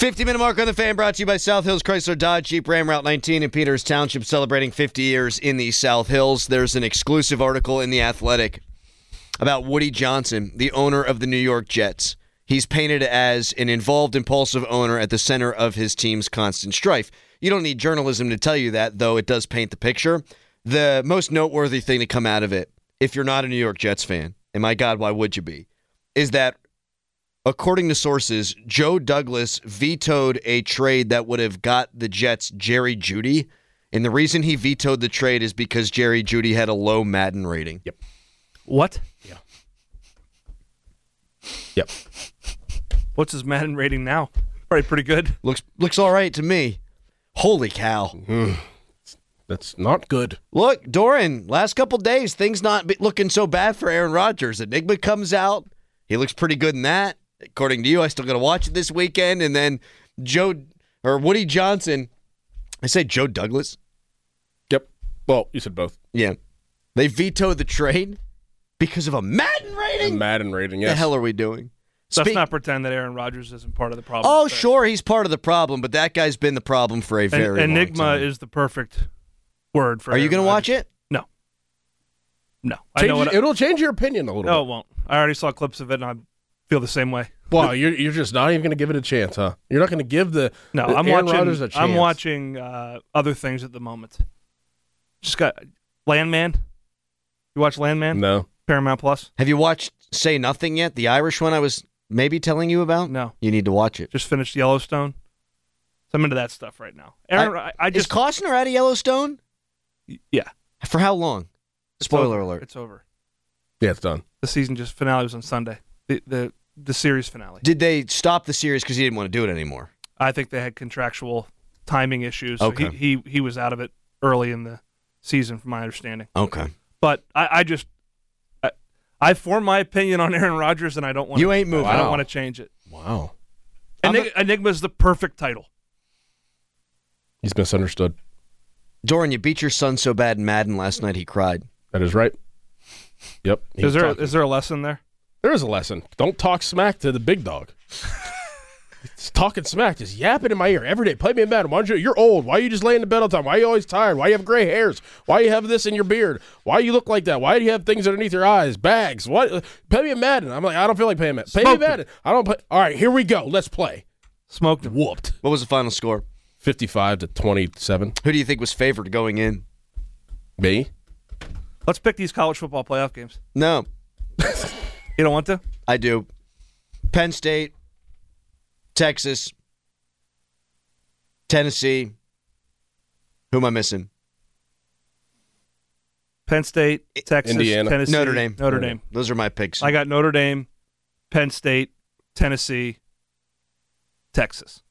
fifty-minute mark on the Fan brought to you by South Hills Chrysler Dodge Jeep Ram Route nineteen in Peters Township, celebrating fifty years in the South Hills. There's an exclusive article in The Athletic about Woody Johnson, the owner of the New York Jets. He's painted as an involved, impulsive owner at the center of his team's constant strife. You don't need journalism to tell you that, though it does paint the picture. The most noteworthy thing to come out of it, if you're not a New York Jets fan, and my God, why would you be, is that according to sources, Joe Douglas vetoed a trade that would have got the Jets Jerry Jeudy. And the reason he vetoed the trade is because Jerry Jeudy had a low Madden rating. Yep. What? Yeah. Yep. What's his Madden rating now? Probably pretty good. Looks looks all right to me. Holy cow. Mm-hmm. That's not good. Look, Doran, last couple days, things not be looking so bad for Aaron Rodgers. Enigma comes out. He looks pretty good in that. According to you, I still got to watch it this weekend. And then Joe or Woody Johnson. I say Joe Douglas. Yep. Well, you said both. Yeah. They vetoed the trade because of a Madden rating? A Madden rating, yes. What the hell are we doing? Let's Speak- not pretend that Aaron Rodgers isn't part of the problem. Oh, sure, he's part of the problem, but that guy's been the problem for a very En- long Enigma time. is the perfect word for Are you going to watch it? No. No. I Change know what it, it'll change your opinion a little No, bit. it won't. I already saw clips of it, and I feel the same way. Wow, you're you're just not even going to give it a chance, huh? You're not going to give the No, the I'm Aaron watching. Rodgers a chance. I'm watching uh, other things at the moment. Just got Landman. You watch Landman? No. Paramount Plus. Have you watched Say Nothing yet? The Irish one I was maybe telling you about? No. You need to watch it. Just finished Yellowstone. So I'm into that stuff right now. Aaron, I, I just Is Costner out of Yellowstone? yeah. For how long? It's Spoiler over. alert. It's over. Yeah, it's done. The season just finale was on Sunday. The the the series finale. Did they stop the series because he didn't want to do it anymore? I think they had contractual timing issues. So Okay. he, he he was out of it early in the season, from my understanding. Okay. But I, I just I, I formed my opinion on Aaron Rodgers, and I don't want You ain't moving. I don't Wow. want to change it. Wow. Enig- Enigma is the perfect title. He's misunderstood. Doran, you beat your son so bad in Madden last night he cried. That is right. Yep. Is He's there talking- is there a lesson there? There is a lesson. Don't talk smack to the big dog. It's talking smack, just yapping in my ear every day. Play me a Madden. Why don't you? You're old. Why are you just laying in bed all the time? Why are you always tired? Why you have gray hairs? Why you have this in your beard? Why you look like that? Why do you have things underneath your eyes? Bags? What? Play me a Madden. I'm like, I don't feel like playing Madden. Play me a Smoked him. Madden. I don't play. All right, here we go. Let's play. Smoked him. Whooped. What was the final score? fifty-five to twenty-seven. Who do you think was favored going in? Me? Let's pick these college football playoff games. No, You don't want to? I do. Penn State, Texas, Tennessee. Who am I missing? Penn State, Texas, Indiana. Tennessee, Notre Dame. Notre Dame. Those are my picks. I got Notre Dame, Penn State, Tennessee, Texas.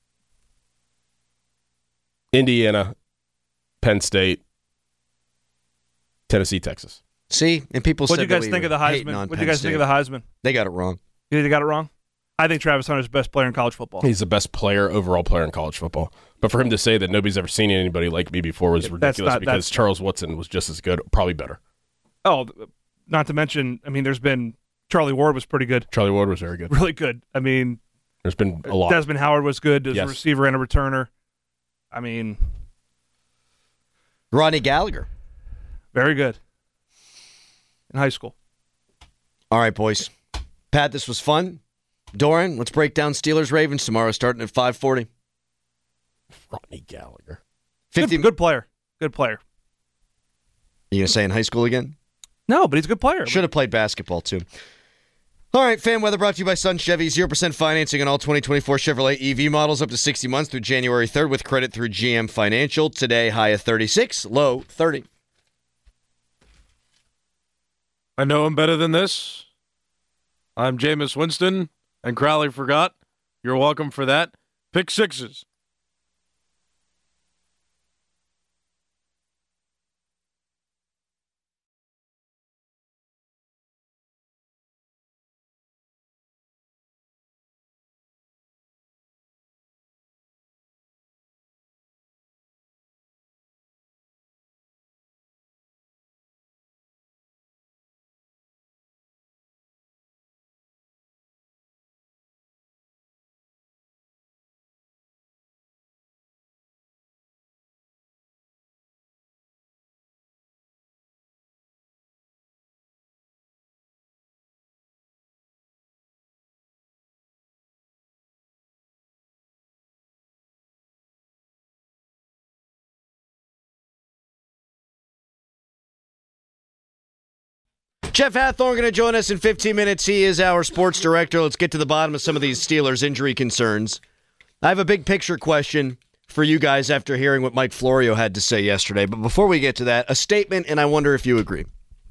Indiana, Penn State, Tennessee, Texas. See, and people What said do you guys that we think of were the hating Heisman? on What do Penn you guys State. think of the Heisman? They got it wrong. You think they got it wrong? I think Travis Hunter's the best player in college football. He's the best player, overall player in college football. But for him to say that nobody's ever seen anybody like me before was Yeah, that's ridiculous not- because that's- Charles Woodson was just as good, probably better. Oh, not to mention, I mean, there's been Charlie Ward was pretty good, Charlie Ward was very good. really good. I mean, There's been a lot. Desmond Howard was good as Yes. a receiver and a returner. I mean, Ronnie Gallagher. very good in high school. All right, boys. Pat, this was fun. Doran, let's break down Steelers Ravens tomorrow, starting at five forty. Rodney Gallagher. fifty. Good, good player. Good player. You gonna say in high school again? No, but he's a good player. Should have played basketball too. All right, fan weather brought to you by Sun Chevy. zero percent financing on all twenty twenty-four Chevrolet E V models up to sixty months through January third with credit through G M Financial. Today, high of thirty-six, low thirty. I know him better than this. I'm Jameis Winston, and Crowley forgot. You're welcome for that. Pick sixes. Jeff Hathorn going to join us in fifteen minutes. He is our sports director. Let's get to the bottom of some of these Steelers injury concerns. I have a big picture question for you guys after hearing what Mike Florio had to say yesterday. But before we get to that, a statement, and I wonder if you agree.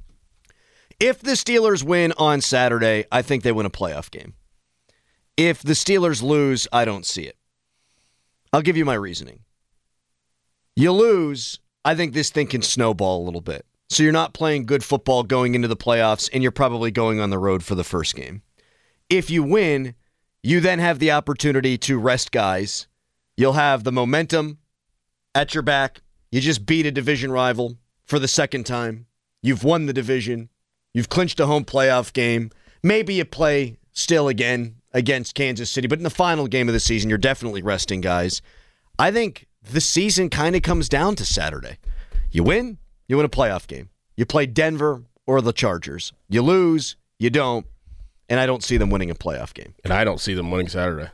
If the Steelers win on Saturday, I think they win a playoff game. If the Steelers lose, I don't see it. I'll give you my reasoning. You lose, I think this thing can snowball a little bit. So you're not playing good football going into the playoffs, and you're probably going on the road for the first game. If you win, you then have the opportunity to rest guys. You'll have the momentum at your back. You just beat a division rival for the second time. You've won the division. You've clinched a home playoff game. Maybe you play still again against Kansas City, but in the final game of the season, you're definitely resting guys. I think the season kind of comes down to Saturday. You win, you win a playoff game. You play Denver or the Chargers. You lose, you don't, and I don't see them winning a playoff game. And I don't see them winning Saturday.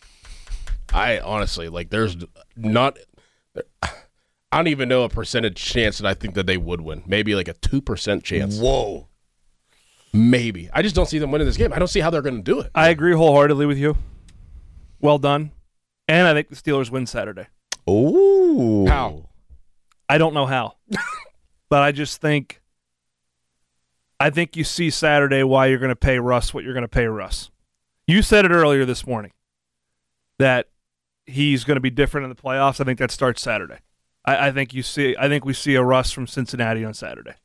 I honestly, like, there's not, I don't even know a percentage chance that I think that they would win. Maybe like a two percent chance. Whoa. Maybe. I just don't see them winning this game. I don't see how they're going to do it. I agree wholeheartedly with you. Well done. And I think the Steelers win Saturday. Ooh. How? I don't know how. But I just think I think you see Saturday why you're going to pay Russ what you're going to pay Russ. You said it earlier this morning that he's going to be different in the playoffs. I think that starts Saturday. I, I think you see I think we see a Russ from Cincinnati on Saturday.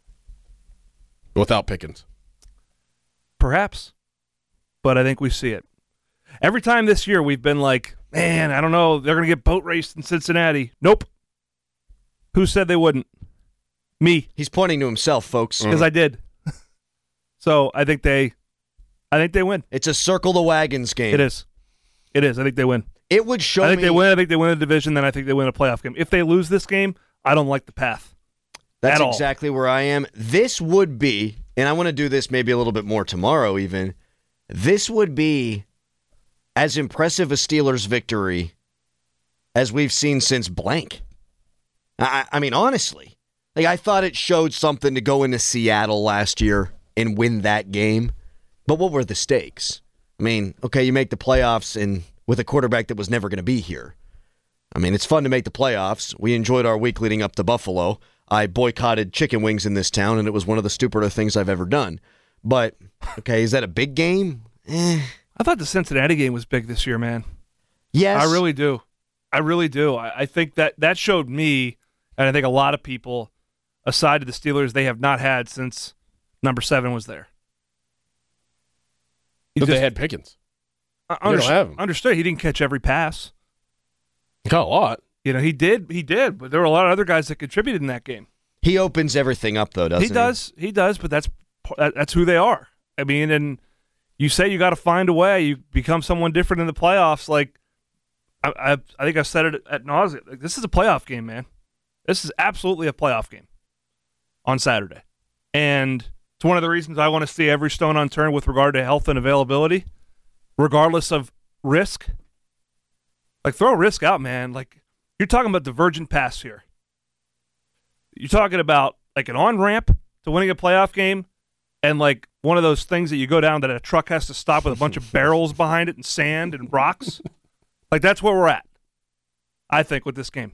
Without Pickens. Perhaps. But I think we see it. Every time this year we've been like, man, I don't know, they're going to get boat raced in Cincinnati. Nope. Who said they wouldn't? Me. He's pointing to himself, folks. Because mm. I did. So I think they I think they win. It's a circle the wagons game. It is. It is. I think they win. It would show me. I think me, they win. I think they win the division, then I think they win a playoff game. If they lose this game, I don't like the path. That's exactly where I am. This would be, and I want to do this maybe a little bit more tomorrow even, this would be as impressive a Steelers victory as we've seen since blank. I, I mean, honestly, like I thought it showed something to go into Seattle last year and win that game, but what were the stakes? I mean, okay, you make the playoffs and with a quarterback that was never going to be here. I mean, it's fun to make the playoffs. We enjoyed our week leading up to Buffalo. I boycotted chicken wings in this town, and it was one of the stupider things I've ever done. But, okay, is that a big game? Eh. I thought the Cincinnati game was big this year, man. Yes. I really do. I really do. I, I think that that showed me, and I think a lot of people, aside to the Steelers, they have not had since number seven was there. He but just, they had Pickens. I under, don't have him. Understood. He didn't catch every pass. He caught a lot. You know, he did. He did. But there were a lot of other guys that contributed in that game. He opens everything up, though, doesn't he? He does. He does, but that's that's who they are. I mean, and you say you got to find a way. You become someone different in the playoffs. Like, I, I, I think I've said it at nauseam. Like, this is a playoff game, man. This is absolutely a playoff game on Saturday. And it's one of the reasons I want to see every stone unturned with regard to health and availability, regardless of risk. Like, throw risk out, man. Like, you're talking about divergent pass here. You're talking about, like, an on-ramp to winning a playoff game and, like, one of those things that you go down that a truck has to stop with a bunch of barrels behind it and sand and rocks. Like, that's where we're at, I think, with this game.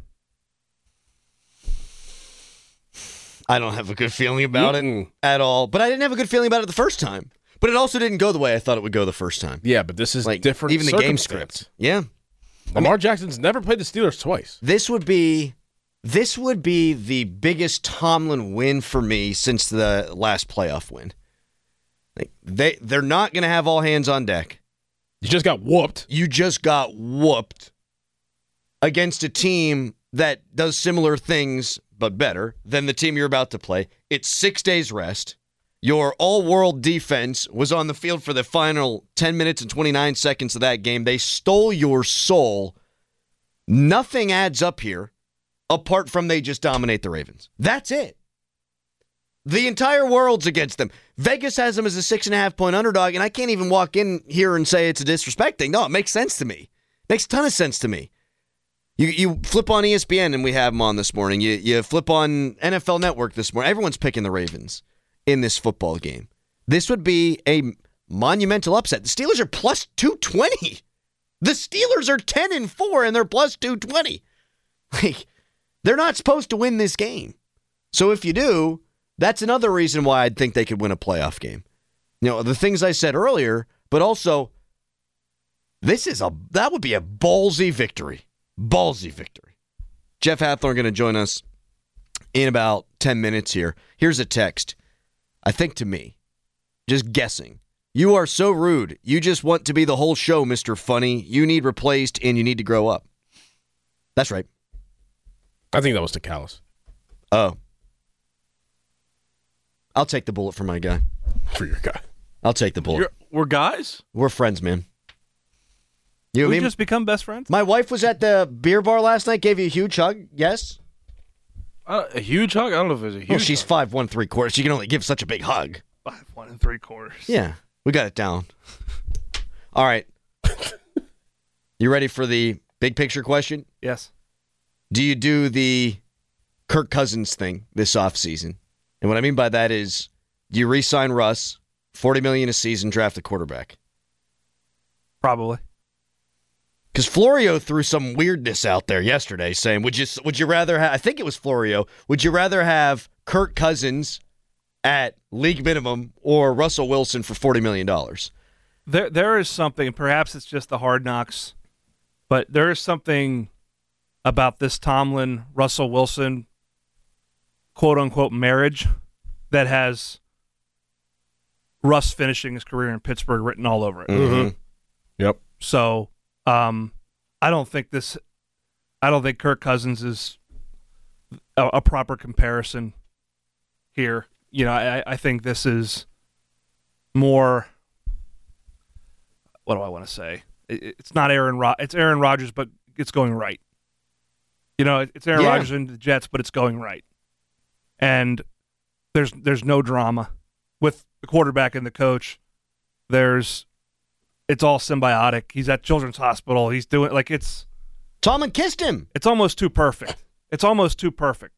I don't have a good feeling about it at all. But I didn't have a good feeling about it the first time. But it also didn't go the way I thought it would go the first time. Yeah, but this is like different. Even the game script. Yeah. Lamar I mean, Jackson's never played the Steelers twice. This would be this would be the biggest Tomlin win for me since the last playoff win. Like they they're not going to have all hands on deck. You just got whooped. You just got whooped against a team that does similar things but better than the team you're about to play. It's six days rest. Your all-world defense was on the field for the final ten minutes and twenty-nine seconds of that game. They stole your soul. Nothing adds up here apart from they just dominate the Ravens. That's it. The entire world's against them. Vegas has them as a six and a half point underdog, and I can't even walk in here and say it's a disrespecting. No, it makes sense to me. Makes a ton of sense to me. You you flip on E S P N, and we have them on this morning. You you flip on N F L Network this morning. Everyone's picking the Ravens. in this football game. This would be a monumental upset. The Steelers are plus two twenty. The Steelers are ten and four and they're plus two twenty. Like, they're not supposed to win this game. So if you do, that's another reason why I'd think they could win a playoff game. You know, the things I said earlier, but also this is a that would be a ballsy victory. Ballsy victory. Jeff Hathorn going to join us in about ten minutes here. Here's a text. I think to me, just guessing. You are so rude. You just want to be the whole show, Mister Funny. You need replaced and you need to grow up. That's right. I think that was to Callis. Oh. I'll take the bullet for my guy. For your guy. I'll take the bullet. You're, we're guys? We're friends, man. You we mean? just become best friends? My wife was at the beer bar last night, gave you a huge hug. Yes? Uh, a huge hug? I don't know if it's a huge Well, she's hug. five one three quarters. She can only give such a big hug. Five one and three quarters. Yeah, we got it down. All right. You ready for the big picture question? Yes. Do you do the Kirk Cousins thing this offseason? And what I mean by that is, do you re-sign Russ, forty million dollars a season, draft a quarterback? Probably. Because Florio threw some weirdness out there yesterday saying, would you would you rather have, I think it was Florio, would you rather have Kirk Cousins at league minimum or Russell Wilson for forty million dollars? There, There is something, perhaps it's just the Hard Knocks, but there is something about this Tomlin, Russell Wilson, quote-unquote marriage that has Russ finishing his career in Pittsburgh written all over it. Mm-hmm. Yep. So um, I don't think this. I don't think Kirk Cousins is a, a proper comparison here. You know, I, I think this is more. What do I want to say? It, it's not Aaron. Rod- it's Aaron Rodgers, but it's going right. You know, it's Aaron Yeah. Rodgers and the Jets, but it's going right. And there's there's no drama with the quarterback and the coach. There's it's all symbiotic. He's at Children's Hospital. He's doing like it's Tomlin kissed him. It's almost too perfect. It's almost too perfect.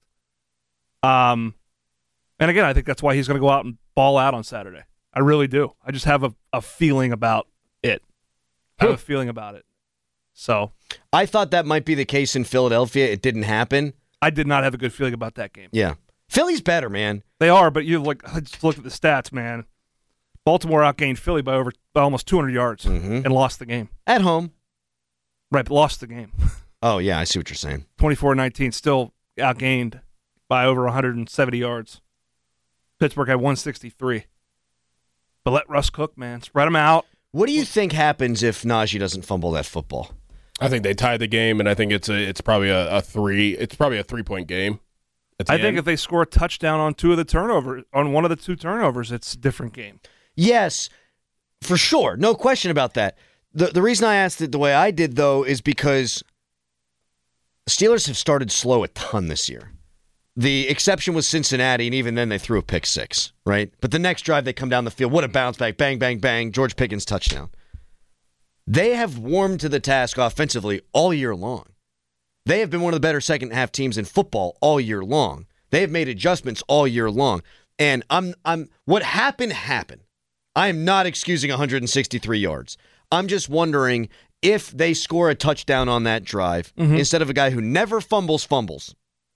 Um, and again, I think that's why he's going to go out and ball out on Saturday. I really do. I just have a, a feeling about it. I have a feeling about it. So I thought that might be the case in Philadelphia. It didn't happen. I did not have a good feeling about that game. Yeah. Philly's better, man. They are, but you look. I just looked at the stats, man. Baltimore outgained Philly by over by almost two hundred yards mm-hmm. and lost the game at home. Right, but lost the game. Oh yeah, I see what you're saying. twenty-four nineteen, still outgained by over one hundred seventy yards. Pittsburgh had one sixty-three. But let Russ cook, man. Spread him out. What do you think happens if Najee doesn't fumble that football? I think they tied the game, and I think it's a it's probably a, a three. It's probably a three point game. I think end. if they score a touchdown on two of the turnovers, on one of the two turnovers, it's a different game. Yes, for sure. No question about that. The the reason I asked it the way I did, though, is because Steelers have started slow a ton this year. The exception was Cincinnati, and even then they threw a pick six, right? But the next drive, they come down the field. What a bounce back. Bang, bang, bang. George Pickens touchdown. They have warmed to the task offensively all year long. They have been one of the better second-half teams in football all year long. They have made adjustments all year long. And I'm I'm what happened, happened. I am not excusing one hundred sixty-three yards. I'm just wondering if they score a touchdown on that drive, mm-hmm. instead of a guy who never fumbles, fumbles,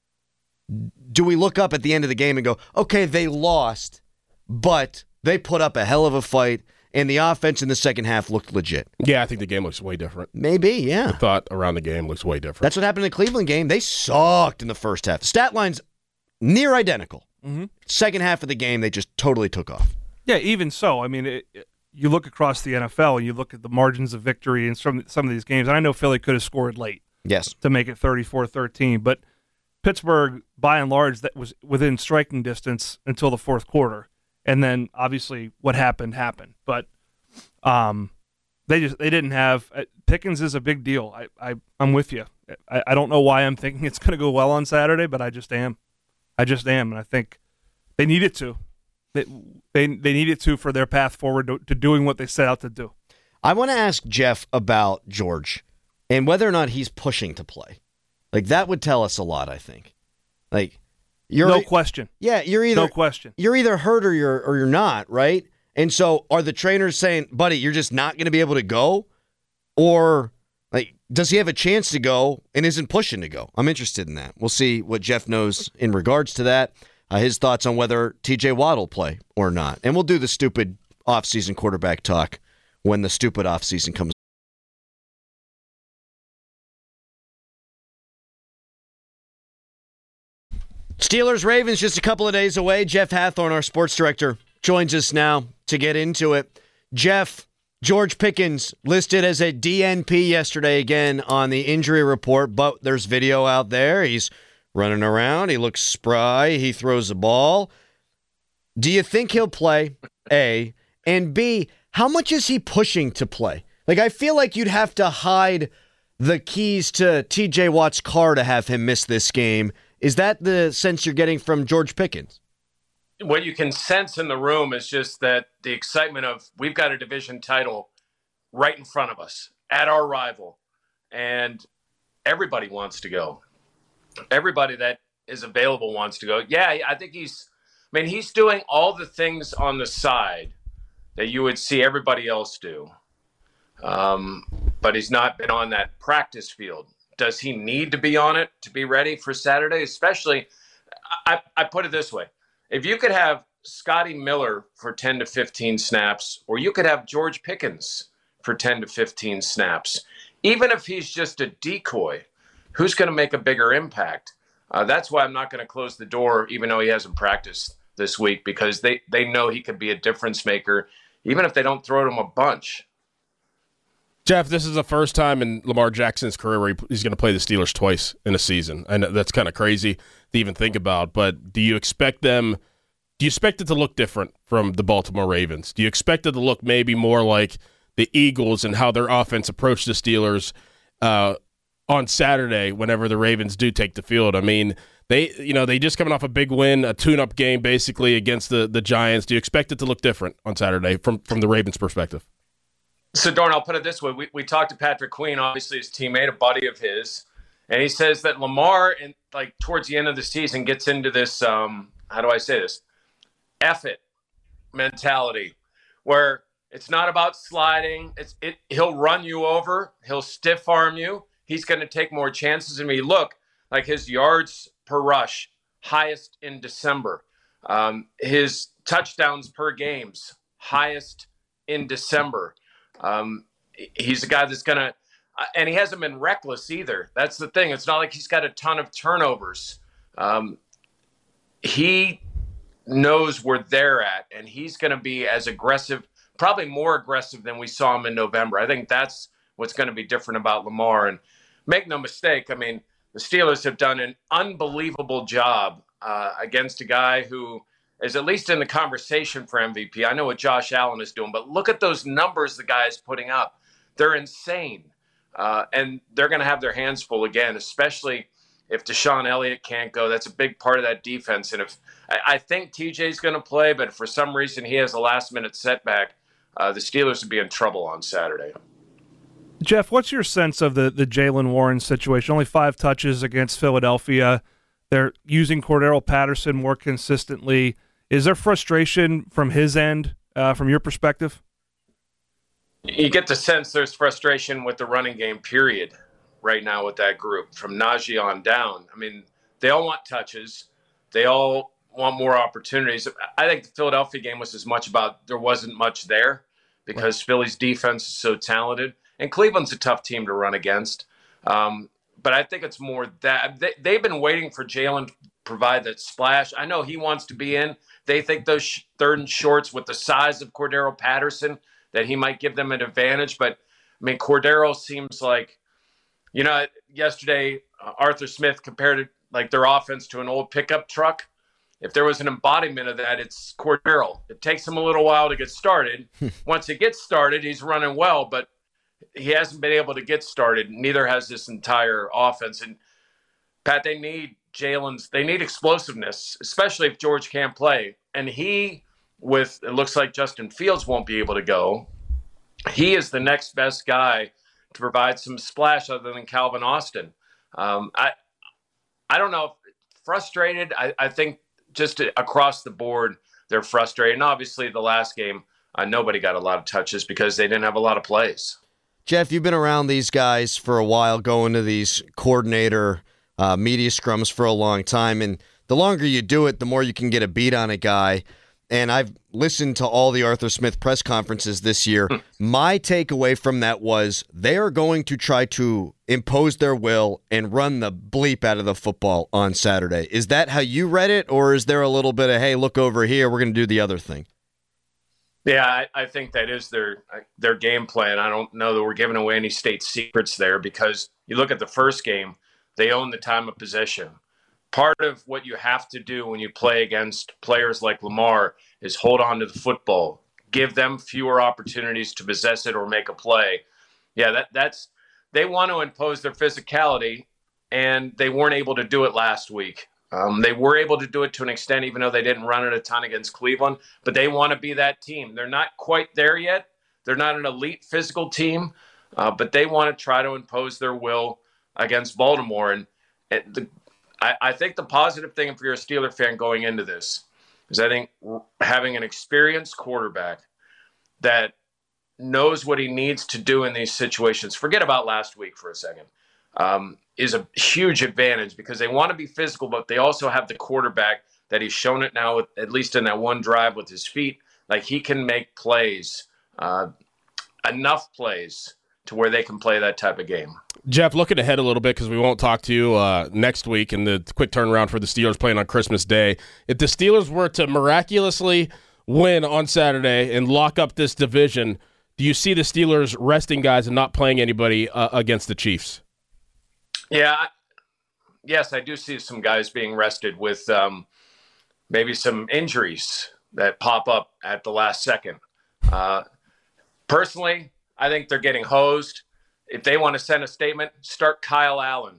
do we look up at the end of the game and go, okay, they lost, but they put up a hell of a fight, and the offense in the second half looked legit? Yeah, I think the game looks way different. Maybe, yeah. The thought around the game looks way different. That's what happened in the Cleveland game. They sucked in the first half. The stat line's near identical. Mm-hmm. Second half of the game, they just totally took off. Yeah, even so, I mean, it, it, you look across the N F L, and you look at the margins of victory in some, some of these games, and I know Philly could have scored late. Yes. To make it thirty-four thirteen, but Pittsburgh, by and large, that was within striking distance until the fourth quarter. And then, obviously, what happened, happened. But um, they just they didn't have uh, – Pickens is a big deal. I, I, I'm with you. I, I don't know why I'm thinking it's going to go well on Saturday, but I just am. I just am, and I think they need it to. They they, they need it to for their path forward to, to doing what they set out to do. I want to ask Jeff about George and whether or not he's pushing to play. Like, that would tell us a lot, I think. Like, You're no e- question. Yeah, you're either no question. You're either hurt or you're or you're not, right? And so are the trainers saying, buddy, you're just not going to be able to go? Or like, does he have a chance to go and isn't pushing to go? I'm interested in that. We'll see what Jeff knows in regards to that. Uh, his thoughts on whether T J Watt will play or not. And we'll do the stupid offseason quarterback talk when the stupid offseason comes. Steelers Ravens just a couple of days away. Jeff Hathorn, our sports director, joins us now to get into it. Jeff, George Pickens listed as a D N P yesterday again on the injury report, but there's video out there. He's running around. He looks spry. He throws the ball. Do you think he'll play, A? And B, how much is he pushing to play? Like, I feel like you'd have to hide the keys to T J Watt's car to have him miss this game. Is that the sense you're getting from George Pickens? What you can sense in the room is just that the excitement of we've got a division title right in front of us at our rival, and everybody wants to go. Everybody that is available wants to go. Yeah, I think he's I mean, he's doing all the things on the side that you would see everybody else do. Um, but he's not been on that practice field. Does he need to be on it to be ready for Saturday? Especially, I, I put it this way. If you could have Scotty Miller for ten to fifteen snaps, or you could have George Pickens for ten to fifteen snaps, even if he's just a decoy, who's going to make a bigger impact? Uh, that's why I'm not going to close the door, even though he hasn't practiced this week, because they, they know he could be a difference maker, even if they don't throw him a bunch. Jeff, this is the first time in Lamar Jackson's career where he's going to play the Steelers twice in a season. I know that's kind of crazy to even think about, but do you expect them – do you expect it to look different from the Baltimore Ravens? Do you expect it to look maybe more like the Eagles and how their offense approached the Steelers uh, on Saturday whenever the Ravens do take the field? I mean, they you know they just coming off a big win, a tune-up game basically against the, the Giants. Do you expect it to look different on Saturday from, from the Ravens' perspective? So, Dorn, I'll put it this way. We, we talked to Patrick Queen, obviously his teammate, a buddy of his, and he says that Lamar, in, like towards the end of the season, gets into this, um, how do I say this, F it mentality, where it's not about sliding. It's it. He'll run you over. He'll stiff arm you. He's going to take more chances. And we look like his yards per rush, highest in December. Um, his touchdowns per games, highest in December. Um, he's a guy that's going to, and he hasn't been reckless either. That's the thing. It's not like he's got a ton of turnovers. Um, he knows where they're at, and he's going to be as aggressive, probably more aggressive than we saw him in November. I think that's what's going to be different about Lamar. And make no mistake, I mean, the Steelers have done an unbelievable job uh, against a guy who is at least in the conversation for M V P. I know what Josh Allen is doing, but look at those numbers the guy is putting up. They're insane. Uh, and they're going to have their hands full again, especially if Deshaun Elliott can't go. That's a big part of that defense. And if I, I think T J's going to play, but if for some reason he has a last-minute setback, uh, the Steelers would be in trouble on Saturday. Jeff, what's your sense of the, the Jaylen Warren situation? Only five touches against Philadelphia. They're using Cordero Patterson more consistently. Is there frustration from his end, uh, from your perspective? You get the sense there's frustration with the running game, period, right now with that group, from Najee on down. I mean, they all want touches. They all want more opportunities. I think the Philadelphia game was as much about there wasn't much there because right. Philly's defense is so talented. And Cleveland's a tough team to run against. Um, but I think it's more that they, they've been waiting for Jalen to provide that splash. I know he wants to be in. They think those sh- third and shorts with the size of Cordero Patterson, that he might give them an advantage. But, I mean, Cordero seems like, you know, yesterday uh, Arthur Smith compared it, like their offense to an old pickup truck. If there was an embodiment of that, it's Cordero. It takes him a little while to get started. Once it gets started, he's running well, but he hasn't been able to get started. Neither has this entire offense. And, Pat, they need Jalen's, they need explosiveness, especially if George can't play. And he, with, it looks like Justin Fields won't be able to go. He is the next best guy to provide some splash other than Calvin Austin. Um, I I don't know if frustrated? I, I think just across the board, they're frustrated. And obviously the last game, uh, nobody got a lot of touches because they didn't have a lot of plays. Jeff, you've been around these guys for a while, going to these coordinator uh, media scrums for a long time, and the longer you do it, the more you can get a beat on a guy. And I've listened to all the Arthur Smith press conferences this year. My takeaway from that was they are going to try to impose their will and run the bleep out of the football on Saturday. Is that how you read it, or is there a little bit of, hey, look over here, we're going to do the other thing? Yeah, I, I think that is their their game plan. I don't know that we're giving away any state secrets there, because you look at the first game, they own the time of possession. Part of what you have to do when you play against players like Lamar is hold on to the football, give them fewer opportunities to possess it or make a play. Yeah, that that's they want to impose their physicality, and they weren't able to do it last week. Um, they were able to do it to an extent, even though they didn't run it a ton against Cleveland, but they want to be that team. They're not quite there yet. They're not an elite physical team, uh, but they want to try to impose their will against Baltimore. And, and the, I, I think the positive thing, if you're a Steeler fan going into this, is I think having an experienced quarterback that knows what he needs to do in these situations, forget about last week for a second, um, is a huge advantage, because they want to be physical, but they also have the quarterback that he's shown it now, with, at least in that one drive with his feet. Like, he can make plays, uh, enough plays to where they can play that type of game. Jeff, looking ahead a little bit, because we won't talk to you uh, next week and the quick turnaround for the Steelers playing on Christmas Day. If the Steelers were to miraculously win on Saturday and lock up this division, do you see the Steelers resting guys and not playing anybody uh, against the Chiefs? Yeah, yes, I do see some guys being rested with um, maybe some injuries that pop up at the last second. Uh, personally, I think they're getting hosed. If they want to send a statement, start Kyle Allen.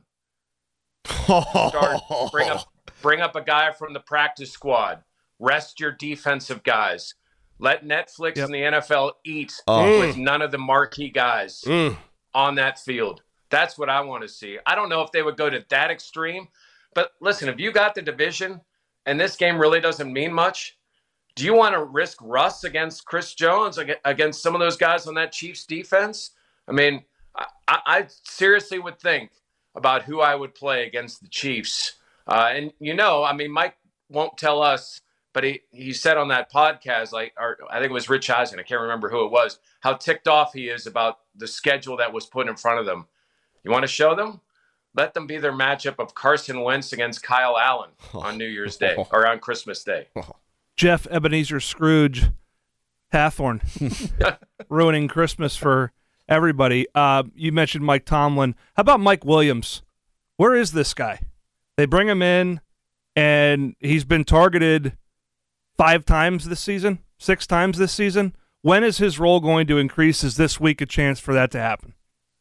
Start, bring up, bring up a guy from the practice squad. Rest your defensive guys. Let Netflix yep. and the N F L eat oh. with none of the marquee guys mm. on that field. That's what I want to see. I don't know if they would go to that extreme, but listen, if you got the division and this game really doesn't mean much, do you want to risk Russ against Chris Jones, against some of those guys on that Chiefs defense? I mean, I, I seriously would think about who I would play against the Chiefs. Uh, and, you know, I mean, Mike won't tell us, but he, he said on that podcast, like, or I think it was Rich Eisen, I can't remember who it was, how ticked off he is about the schedule that was put in front of them. You want to show them? Let them be their matchup of Carson Wentz against Kyle Allen on New Year's Day or on Christmas Day. Jeff Ebenezer Scrooge Hathorn ruining Christmas for everybody. Uh, you mentioned Mike Tomlin. How about Mike Williams? Where is this guy? They bring him in, and he's been targeted five times this season, six times this season. When is his role going to increase? Is this week a chance for that to happen?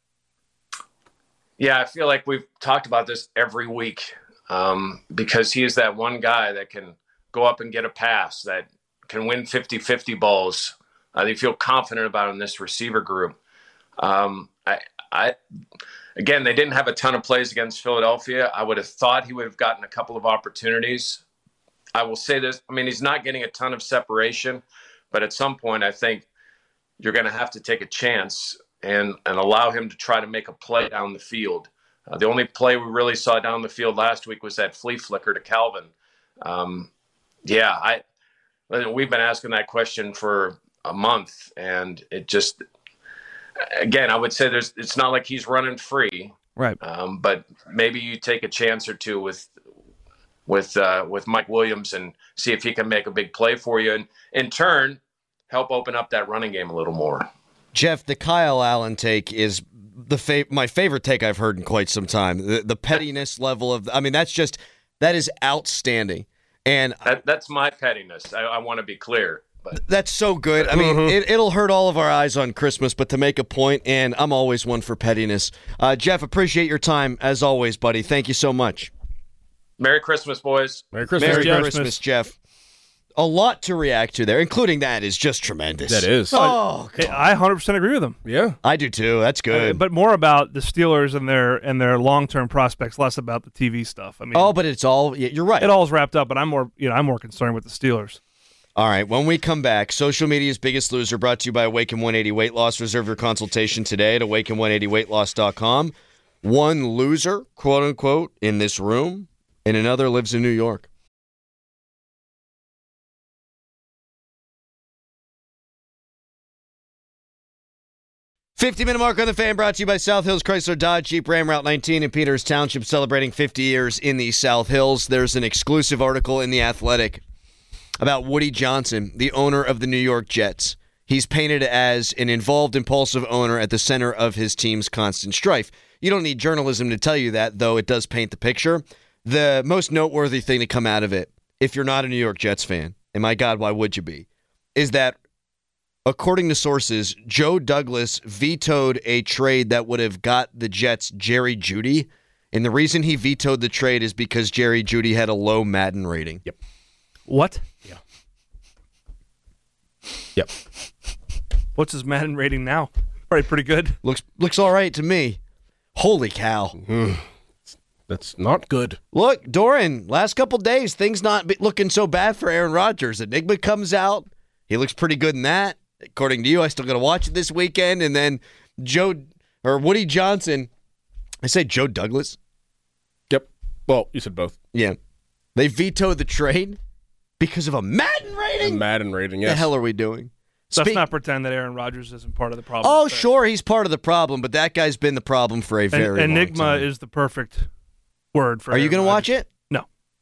Yeah, I feel like we've talked about this every week um, because he is that one guy that can go up and get a pass, that can win fifty-fifty balls. Uh, they feel confident about in this receiver group. Um, I, I, again, they didn't have a ton of plays against Philadelphia. I would have thought he would have gotten a couple of opportunities. I will say this. I mean, he's not getting a ton of separation, but at some point I think you're going to have to take a chance and, and allow him to try to make a play down the field. Uh, the only play we really saw down the field last week was that flea flicker to Calvin. Um, yeah, I we've been asking that question for a month, and it just, again, I would say there's it's not like he's running free, right? Um, but maybe you take a chance or two with with uh, with Mike Williams and see if he can make a big play for you, and in turn help open up that running game a little more. Jeff, the Kyle Allen take is the fa- my favorite take I've heard in quite some time. The, the pettiness level of, I mean, that's just, that is outstanding. And that, that's my pettiness. I, I want to be clear. But that's so good. I mean, mm-hmm. it, it'll hurt all of our eyes on Christmas, but to make a point, and I'm always one for pettiness. Uh, Jeff, appreciate your time as always, buddy. Thank you so much. Merry Christmas, boys. Merry Christmas, Merry Jeff. Christmas, Jeff. A lot to react to there, including that is just tremendous. That is. Oh, I, I one hundred percent agree with him. Yeah. I do too. That's good. Uh, but more about the Steelers and their and their long-term prospects, less about the T V stuff. I mean, oh, but it's all, you're right. It all is wrapped up, but I'm more, you know, I'm more concerned with the Steelers. All right, when we come back, social media's biggest loser brought to you by Awaken one eighty Weight Loss. Reserve your consultation today at awaken one eighty weight loss dot com. One loser, quote unquote, in this room, and another lives in New York. fifty-minute mark on the Fan brought to you by South Hills Chrysler Dodge Jeep Ram Route nineteen in Peters Township, celebrating fifty years in the South Hills. There's an exclusive article in The Athletic about Woody Johnson, the owner of the New York Jets. He's painted as an involved, impulsive owner at the center of his team's constant strife. You don't need journalism to tell you that, though it does paint the picture. The most noteworthy thing to come out of it, if you're not a New York Jets fan, and my God, why would you be, is that according to sources, Joe Douglas vetoed a trade that would have got the Jets Jerry Jeudy, and the reason he vetoed the trade is because Jerry Jeudy had a low Madden rating. Yep. What? Yeah. Yep. What's his Madden rating now? Probably pretty good. Looks looks all right to me. Holy cow. Mm. That's not good. Look, Doran, last couple days, things not be- looking so bad for Aaron Rodgers. Enigma comes out. He looks pretty good in that. According to you, I still got to watch it this weekend. And then Joe, or Woody Johnson, I say Joe Douglas. Yep. Well, you said both. Yeah. They vetoed the trade because of a Madden rating? A Madden rating, yes. The hell are we doing? Let's Speak- not pretend that Aaron Rodgers isn't part of the problem. Oh, there. sure, he's part of the problem, but that guy's been the problem for a En- very long Enigma time. is the perfect word for Are you Aaron going to watch Rodgers. it? No.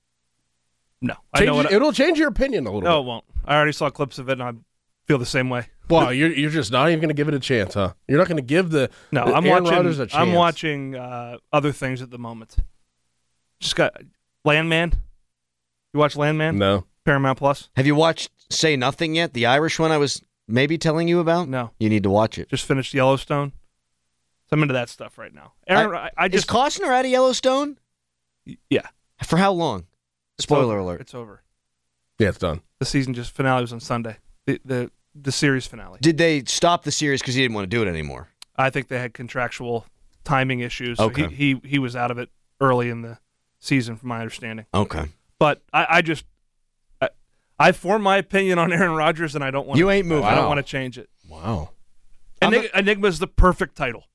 No. I Change, know what I- it'll change your opinion a little No, bit. it won't. I already saw clips of it, and I feel the same way. Wow, you're you're just not even going to give it a chance, huh? You're not going to give the No, the I'm Aaron watching. Rodgers a chance. I'm watching uh, other things at the moment. Just got Landman. You watch Landman? No. Paramount Plus. Have you watched Say Nothing yet? The Irish one I was maybe telling you about? No. You need to watch it. Just finished Yellowstone. So I'm into that stuff right now. Aaron, I, I just Is Costner out of Yellowstone? yeah. For how long? It's Spoiler over. alert. It's over. Yeah, it's done. The season just finale was on Sunday. The the the series finale. Did they stop the series because he didn't want to do it anymore? I think they had contractual timing issues. Okay. So he, he he was out of it early in the season, from my understanding. Okay. But I, I just I, I formed my opinion on Aaron Rodgers, and I don't want You ain't moving. I don't Wow. want to change it. Wow. Enig- Enigma is the perfect title.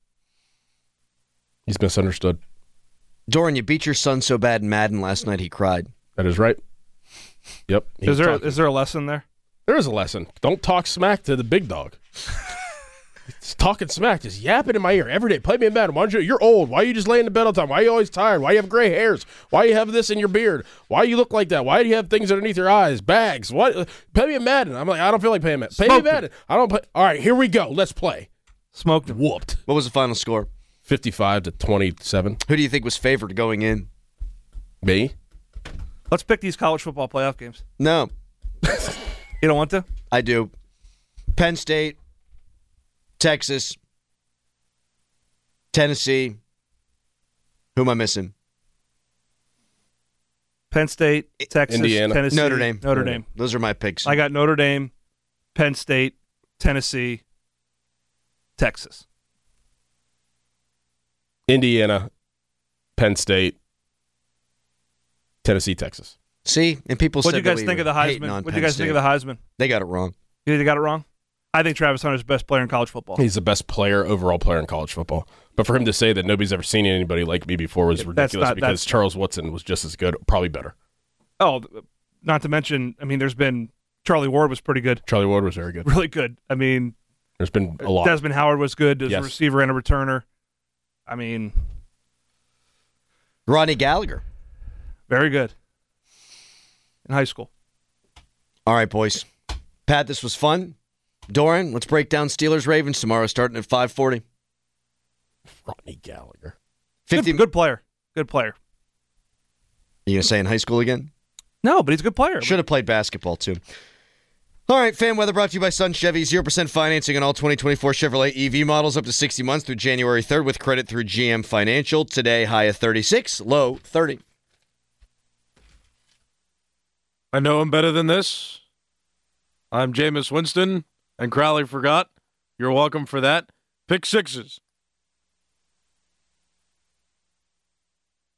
He's misunderstood. Doran, you beat your son so bad in Madden last night he cried. That is right. Yep. Is He's there talking- is there a lesson there? There is a lesson. Don't talk smack to the big dog. It's talking smack, just yapping in my ear every day. Play me in bed. Why don't you? You're old. Why are you just laying in bed all the time? Why are you always tired? Why you have gray hairs? Why you have this in your beard? Why you look like that? Why do you have things underneath your eyes? Bags? What? Play me in Madden. I'm like, I don't feel like playing Madden. Play me in Smoked Madden. I don't play. All right, here we go. Let's play. Smoked him. Whooped. What was the final score? fifty-five to twenty-seven. Who do you think was favored going in? Me? Let's pick these college football playoff games. No. You don't want to? I do. Penn State, Texas, Tennessee. Who am I missing? Penn State, Texas, Indiana. Tennessee, Notre Dame. Notre Dame. Those are my picks. I got Notre Dame, Penn State, Tennessee, Texas. Indiana, Penn State, Tennessee, Texas. See, and people What said do you guys that we think of were the hating Heisman? on What do Penn you guys State. think of the Heisman? They got it wrong. You think they got it wrong? I think Travis Hunter is the best player in college football. He's the best player, overall player in college football. But for him to say that nobody's ever seen anybody like me before was That's ridiculous not- because that's- Charles Woodson was just as good, probably better. Oh, not to mention, I mean, there's been Charlie Ward was pretty good, Charlie Ward was very good. really good. I mean, There's been a lot. Desmond Howard was good as Yes. a receiver and a returner. I mean, Ronnie Gallagher. very good in high school. All right, boys. Pat, this was fun. Doran, let's break down Steelers-Ravens tomorrow starting at five forty. Ronnie Gallagher. fifty Good, good player. Good player. You going to say in high school again? No, but he's a good player. Should have played basketball, too. All right, fan weather brought to you by Sun Chevy. zero percent financing on all twenty twenty-four Chevrolet E V models up to sixty months through January third with credit through G M Financial. Today, high of thirty-six, low thirty. I know I'm better than this. I'm Jameis Winston, and Crowley forgot. You're welcome for that. Pick sixes.